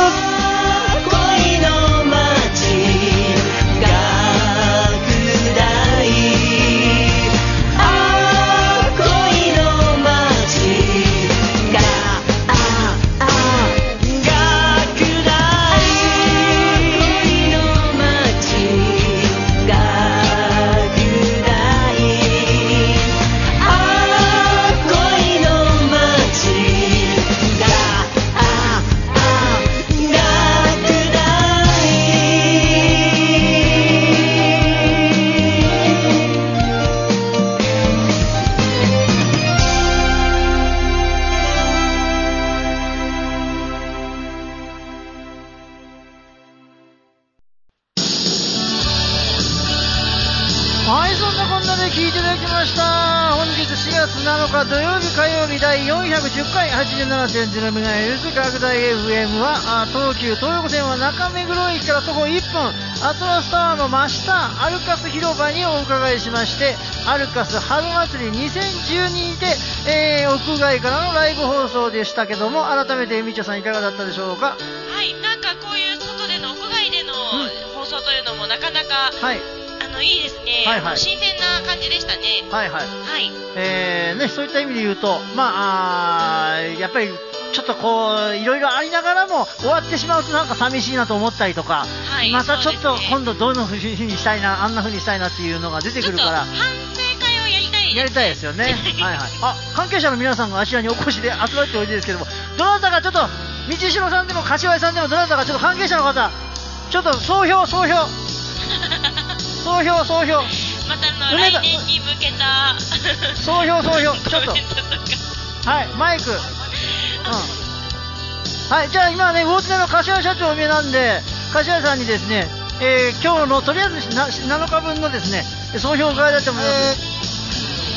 土曜日火曜日だいよんひゃくじゅっかい はちじゅうななてんゼロメガヘルツ 学大 エフエム は東急東横線は中目黒駅から徒歩いっぷんアトラスタワーの真下アルカス広場にお伺いしまして、アルカス春祭りにせんじゅうにで、えー、屋外からのライブ放送でしたけども、改めてみちょさんいかがだったでしょうか。 はい、なんかこういう外での屋外での放送というのもなかなか、うん、はいあのいいですね、はいはい、新鮮な感じでしたね。 はいはい、 はいえーね、そういった意味で言うと、まあ、あやっぱりちょっとこういろいろありながらも終わってしまうとなんか寂しいなと思ったりとか、はい、またちょっと今度どんな風にしたいな、あんな風にしたいなっていうのが出てくるから、 反省会をやりたいやりたいですよね。はいはい。あ、関係者の皆さんがあちらにお越しで集まっておいでですけども、どなたかちょっと道代さんでも柏井さんでもどなたかちょっと関係者の方、ちょっと総評総評総評総評。 またの来年に向けた総評総評ちょっとはいマイク。うん。はい、じゃあ今ね、魚常の柏社長お見えなんで、柏さんにですね、えー、今日のとりあえずななのかぶんのですね、総評を伺いたいと思います。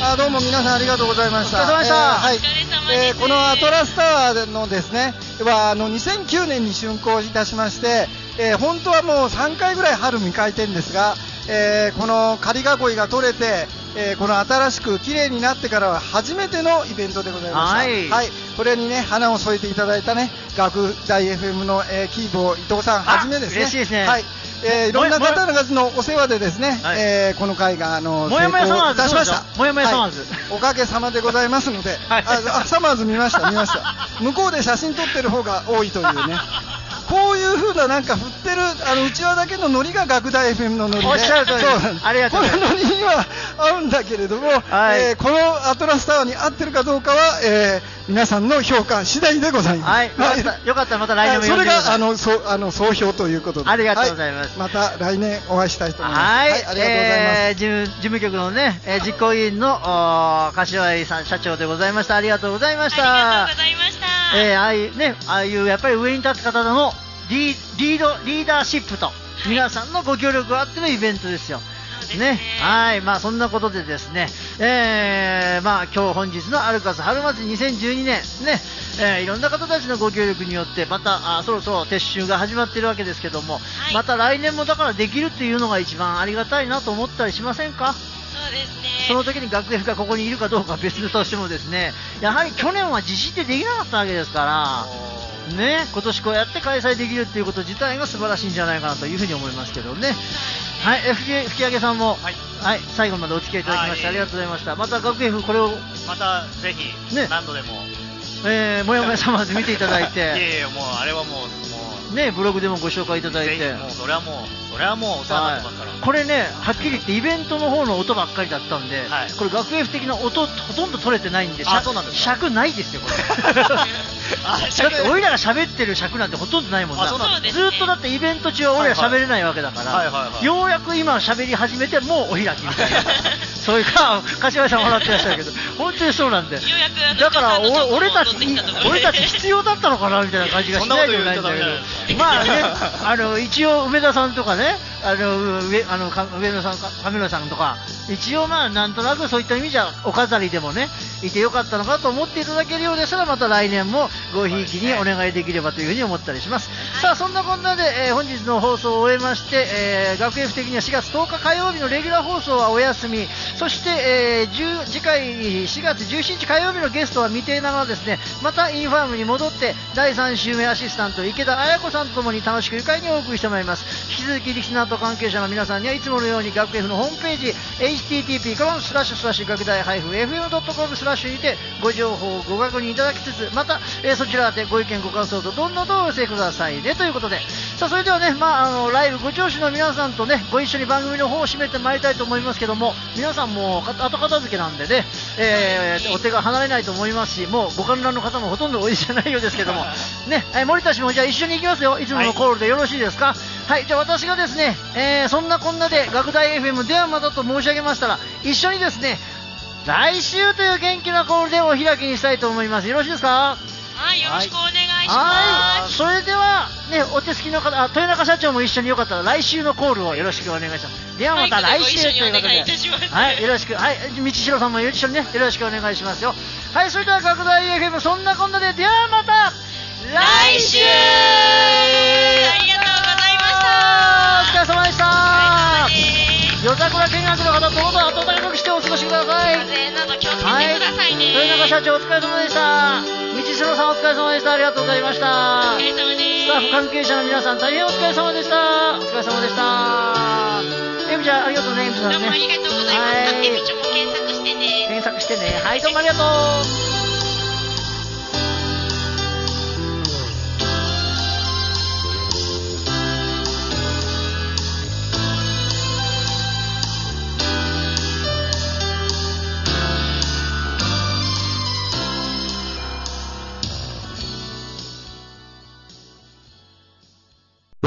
えー、あどうも皆さんありがとうございました。 お疲れ様でした。 えーはいえー、このアトラスタワーのですね、はあのにせんきゅうねんに竣工いたしまして、えー、本当はもうさんかいぐらい春見開店ですが、えー、この仮囲いが取れて、えー、この新しく綺麗になってからは初めてのイベントでございました。はい、はい、これにね花を添えていただいたね学大 エフエム の、えー、キーボー伊藤さんはじめですね。 嬉しいですね。 はい。えー、いろんな方のお世話でですね、はいえー、この会があの成功いたしました。 もやもやサマーズ、 はい、おかげさまでございますので、はい、あサマーズ見ました見ました。向こうで写真撮ってる方が多いというね。こういう風ななんか振ってるあの内輪だけのノリが学大 エフエム のノリで、 おっしゃる通りです。ありがとうございます。 このノリには合うんだけれども、はいえー、このアトラスタワーに合ってるかどうかは、えー、皆さんの評価次第でございます。 はい、はい、よかったらまた来年もそれがあのそあの総評ということで、 ありがとうございます。 はい、また来年お会いしたいと思います。 はい、はい、ありがとうございます。 えー、事務事務局のね、えー、実行委員の柏井さん社長でございました。ありがとうございました。 ありがとうございました。 えー、ああいうね、ああいうやっぱり上に立つ方のリー、リード、リーダーシップと皆さんのご協力があってのイベントですよ。ね、ね、はい、まあそんなことでですね、えー、まあ今日本日のアルカス春祭りにせんじゅうにねんね、えー、いろんな方たちのご協力によってまたあそろそろ撤収が始まっているわけですけども、はい、また来年もだからできるっていうのが一番ありがたいなと思ったりしませんか？ そうですね。 その時に学園がここにいるかどうかは別としてもですね、やはり去年は実施ってできなかったわけですからね、今年こうやって開催できるっていうこと自体が素晴らしいんじゃないかなというふうに思いますけどね。はい、吹き、吹き上げさんも、はい、はい、最後までお付き合いいただきましてありがとうございました。また学園これをまたぜひ、ね、何度でも、 えー、もやもやさまで見ていただいていやいやもうあれはもうもうねブログでもご紹介いただいて、 もうそれはもうそれはもうお世話になってますから、はい、 これねはっきり言ってイベントの方の音ばっかりだったんで、はい、これ学園的な音ほとんど取れてないんで、 あそうなんですか、 尺ないですよこれあだって俺らが喋ってる尺なんてほとんどないもんな。 あそうなんです、 ね、ずっとだってイベント中は俺ら喋れないわけだから、はいはいはいはい、ようやく今喋り始めてもうお開きみたいなそういうか柏井さん笑ってらっしゃるけど本当にそうなんで、ようやくだから俺たち俺たち必要だったのかなみたいな感じがしないでもないんだけどまあねあの一応梅田さんとかねあの上あの上野さんか上野さんとか一応まあなんとなくそういった意味じゃお飾りでもねいてよかったのかと思っていただけるようでしたらまた来年もごひいきにお願いできればというふうに思ったりします、はい、さあそんなこんなで、えー、本日の放送を終えまして、えー、学園的にはしがつとおか火曜日のレギュラー放送はお休み、そして、えー、次回しがつじゅうしちにち火曜日のゲストは未定ながらですねまたインファームに戻ってだいさん週目アシスタント池田彩子さんとともに楽しく愉快にお送りしてまいります。引き続きリスナーと関係者の皆さんにはいつものように学園のホームページ エイチティーティーピーコロンスラッシュスラッシュ学大 エフエムドットコム スラッシュにてご情報をご確認いただきつつまた、えー、そちらでご意見ご感想とどんどんどんお寄せくださいねということで、さあそれではね、まあ、あのライブご聴取の皆さんとねご一緒に番組の方を締めてまいりたいと思いますけども、皆さんも後片付けなんでね、えー、お手が離れないと思いますし、もうご観覧の方もほとんどおいでじゃないようですけどもね、えー、森田氏もじゃあ一緒に行きますよ、いつものコールでよろしいですか。はい、はい、じゃあ私がですね、えー、そんなこんなで学大 エフエム ではまたと申し上げましたら一緒にですね来週という元気なコールでお開きにしたいと思います。よろしいですか。 はい、よろしくお願いします。 はい、それではねお手すきの方、豊中社長も一緒によかったら来週のコールをよろしくお願いします。ではまた来週ということで、はい、よろしく、はい、道代さんも一緒にねよろしくお願いしますよ。はい、それでは学大 エフエム そんなこんなで、ではまた来週。ありがとうございました。 お疲れ様でした。夜桜見学の方どうぞ暖かくしてお過ごしください。 風など気をつけてくださいね。 はい、豊中社長お疲れ様でした。道代さんお疲れ様でした。ありがとうございました。 お疲れ様です。 スタッフ関係者の皆さん大変お疲れ様でした。お疲れ様でした。エミちゃんありがとうね。エミさんね。 どうもありがとうございます。はい、エミちゃんも検索してね。 検索してね。はい、どうもありがとう。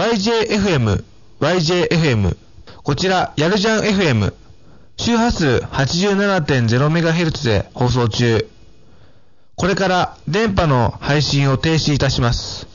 ワイジェーエフエム、ワイジェーエフエム。こちら、やるじゃん エフエム。周波数 はちじゅうななてんゼロメガヘルツ で放送中。これから電波の配信を停止いたします。